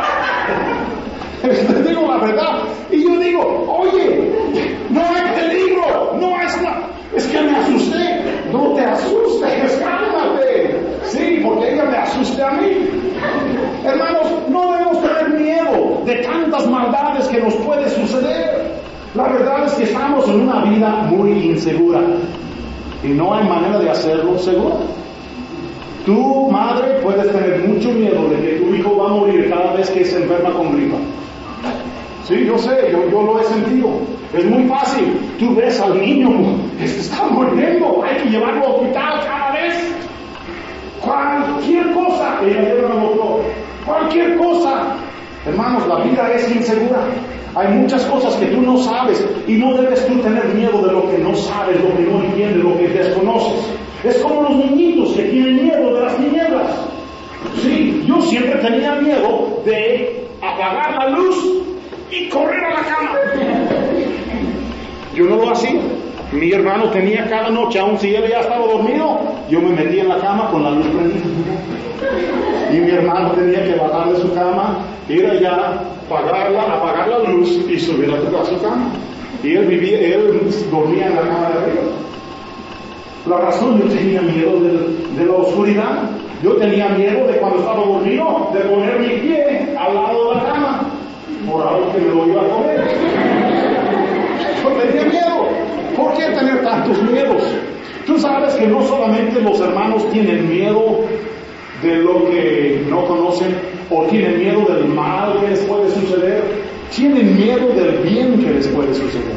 Les digo la verdad. Y yo digo, oye, no hay peligro, no es nada. Es que me asusté. No te asustes, cálmate. Sí, porque ella me asuste a mí. Hermanos, no debemos tener miedo de tantas maldades que nos puede suceder. La verdad es que estamos en una vida muy insegura. Y no hay manera de hacerlo seguro. Tu madre puedes tener mucho miedo de que tu hijo va a morir cada vez que se enferma con gripa. Sí, yo sé, yo lo he sentido. Es muy fácil. Tú ves al niño, está muriendo, hay que llevarlo al hospital cada vez. Cualquier cosa, ella lleva al doctor. Cualquier cosa. Hermanos, la vida es insegura. Hay muchas cosas que tú no sabes y no debes tú tener miedo de lo que no sabes, lo que no entiendes, lo que desconoces. Es como los niñitos que tienen miedo de las tinieblas. Sí, yo siempre tenía miedo de apagar la luz y correr a la cama. Yo no lo hacía. Mi hermano tenía cada noche, aun si él ya estaba dormido, yo me metía en la cama con la luz prendida. Y mi hermano tenía que bajar de su cama, ir allá, apagar la luz y subir a su cama. Y él dormía en la cama de arriba. La razón, yo tenía miedo de la oscuridad. Yo tenía miedo de cuando estaba dormido, de poner mi pie al lado de la cama, por algo que me lo iba a comer. Yo tenía miedo. ¿Por qué tener tantos miedos? Tú sabes que no solamente los hermanos tienen miedo de lo que no conocen, o tienen miedo del mal que les puede suceder. Tienen miedo del bien que les puede suceder.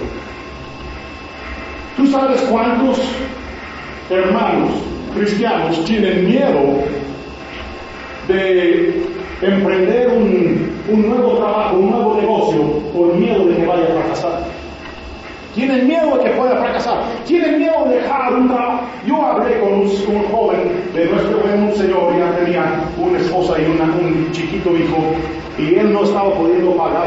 ¿Tú sabes cuántos hermanos cristianos tienen miedo de emprender un nuevo trabajo, un nuevo negocio, por miedo de que vaya a fracasar? Tienen miedo de que pueda fracasar. Tienen miedo de dejar un trabajo. Yo hablé con un joven de un señor, ya tenía una esposa y un chiquito hijo, y él no estaba pudiendo pagar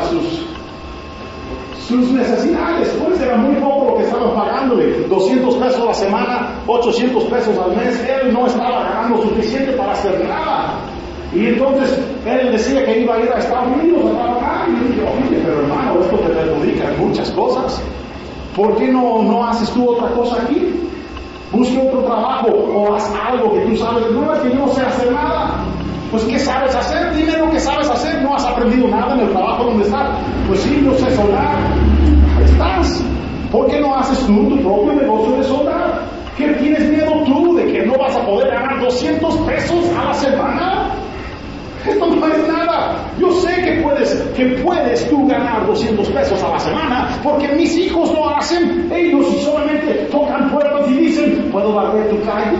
sus necesidades. Pues era muy poco lo que estaban pagándole. 200 pesos a la semana, 800 pesos al mes. Él no estaba ganando suficiente para hacer nada. Y entonces él decía que iba a ir a Estados Unidos a trabajar. Y yo dije, oye, pero hermano, esto te perjudica en muchas cosas. ¿Por qué no haces tú otra cosa aquí? Busca otro trabajo o haz algo que tú sabes. No es que yo no sé hacer nada. Pues ¿qué sabes hacer? Dime lo que sabes hacer. ¿No has aprendido nada en el trabajo donde estás? Pues sí, no sé soldar. Ahí estás. ¿Por qué no haces tú tu propio negocio de soldar? ¿Qué tienes miedo tú de que no vas a poder ganar 200 pesos a la semana? Esto no es nada. Yo sé que puedes tú ganar 200 pesos a la semana, porque mis hijos lo hacen. Ellos solamente tocan puertas y dicen, ¿puedo barrer tu calle?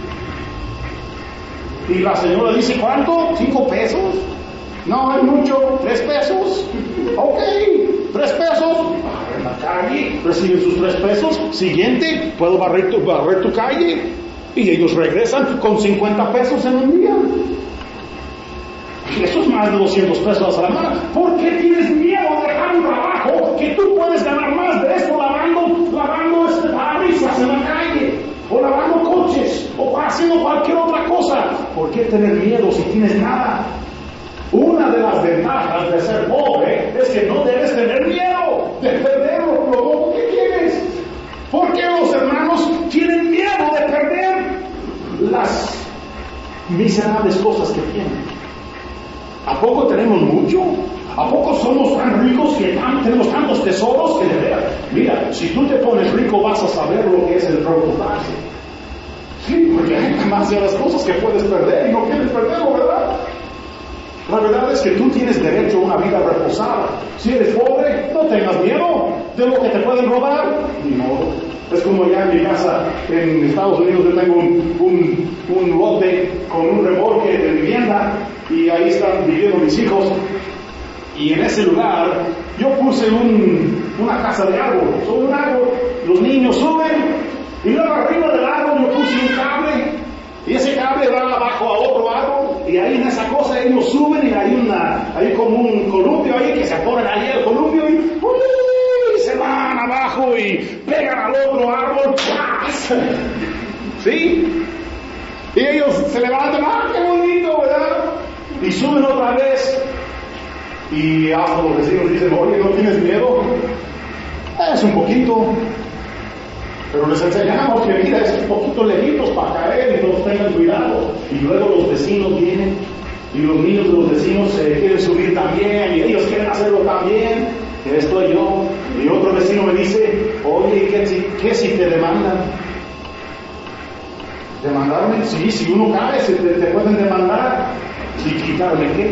Y la señora dice, ¿cuánto? ¿5 pesos? No, es mucho. ¿3 pesos? Ok, 3 pesos. Barrer la calle, reciben sus 3 pesos. Siguiente, ¿puedo barrer tu calle? Y ellos regresan con 50 pesos en un día. Eso es más de 200 pesos a la semana. ¿Por qué tienes miedo de dejar un trabajo que tú puedes ganar más de esto lavando parabrisas en la calle, o lavando coches, o haciendo cualquier otra cosa? ¿Por qué tener miedo si tienes nada? Una de las ventajas de ser pobre es que no debes tener miedo de perder lo poco que tienes. ¿Por qué los hermanos tienen miedo de perder las miserables cosas que tienen? ¿A poco tenemos mucho? ¿A poco somos tan ricos que tenemos tantos tesoros que de veras? Mira, si tú te pones rico vas a saber lo que es el preocuparse. Sí, porque hay demasiadas cosas que puedes perder y no quieres perderlo, ¿verdad? La verdad es que tú tienes derecho a una vida reposada. Si eres pobre, no tengas miedo de lo que te pueden robar. Ni modo. Es como ya en mi casa en Estados Unidos, yo tengo un lote con un remolque de vivienda y ahí están viviendo mis hijos. Y en ese lugar yo puse una casa de árbol, sobre un árbol. Los niños suben y luego arriba del árbol yo puse un cable. Y ese cable va abajo a otro árbol, y ahí en esa cosa ellos suben y hay como un columpio ahí que se ponen ahí el columpio y se van abajo y pegan al otro árbol. ¿Sí? Y ellos se levantan, ¡ah, qué bonito!, ¿verdad? Y suben otra vez. Y hasta los vecinos dicen, oye, ¿no tienes miedo? Es un poquito. Pero les enseñamos que mira, es un poquito lejitos para caer y todos tengan cuidado. Y luego los vecinos vienen y los niños de los vecinos quieren subir también y ellos quieren hacerlo también. Y estoy yo. Y otro vecino me dice, oye, ¿qué si te demandan? ¿Demandarme? Sí, si uno cae, te pueden demandar. ¿Y quitarme qué?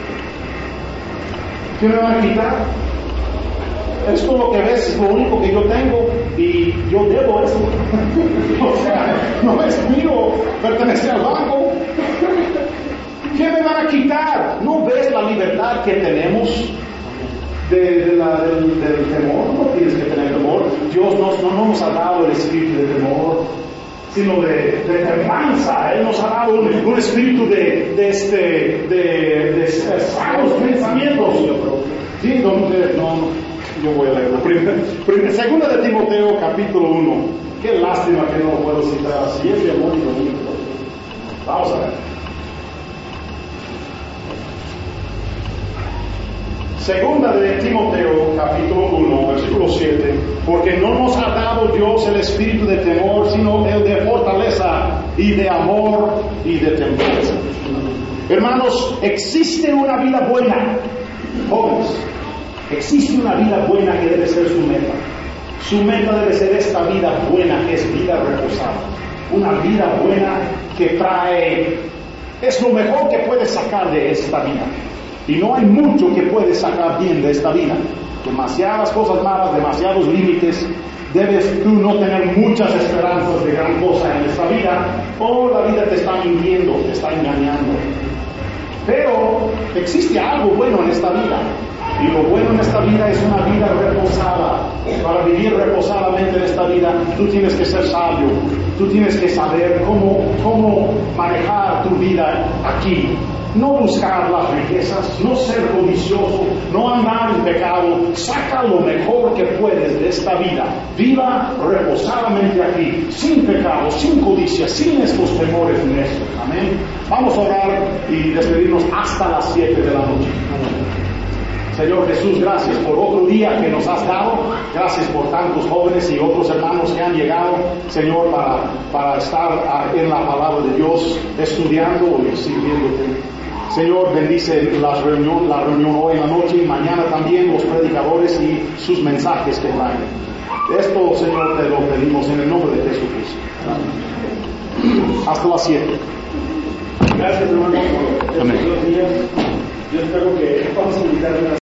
¿Qué me van a quitar? Esto lo que ves es lo único que yo tengo y yo debo eso. O sea, no es mío, pertenece al banco. ¿Qué me van a quitar? ¿No ves la libertad que tenemos del temor? No tienes que tener temor. Dios no nos ha dado el espíritu de temor, sino de templanza. Él nos ha dado un espíritu de sanos pensamientos. Sí, yo voy a leerlo. Segunda de Timoteo, capítulo 1. Qué lástima que no lo puedo citar así. Es bien bonito. Vamos a ver. Segunda de Timoteo, capítulo 1, versículo 7. Porque no nos ha dado Dios el espíritu de temor, sino el de fortaleza y de amor y de templanza. Hermanos, existe una vida buena. Jóvenes, existe una vida buena que debe ser su meta. Su meta debe ser esta vida buena, que es vida reposada. Una vida buena que trae, es lo mejor que puedes sacar de esta vida. Y no hay mucho que puedes sacar bien de esta vida. Demasiadas cosas malas, demasiados límites. Debes tú no tener muchas esperanzas de gran cosa en esta vida, o la vida te está mintiendo, te está engañando. Pero existe algo bueno en esta vida, y lo bueno en esta vida es una vida reposada. Para vivir reposadamente en esta vida, tú tienes que ser sabio, tú tienes que saber cómo manejar tu vida aquí. No buscar las riquezas, no ser codicioso, no andar en pecado. Saca lo mejor que puedes de esta vida. Viva reposadamente aquí, sin pecado, sin codicia, sin estos temores necios. Amén. Vamos a orar y despedirnos hasta las 7 de la noche. Señor Jesús, gracias por otro día que nos has dado. Gracias por tantos jóvenes y otros hermanos que han llegado, Señor, para estar en la palabra de Dios, estudiando y sirviéndote. Señor, bendice la reunión hoy en la noche y mañana también, los predicadores y sus mensajes que traen. Esto, Señor, te lo pedimos en el nombre de Jesucristo. Hasta las 7. Gracias, hermano, por estos 2 días. Yo espero que vamos a invitar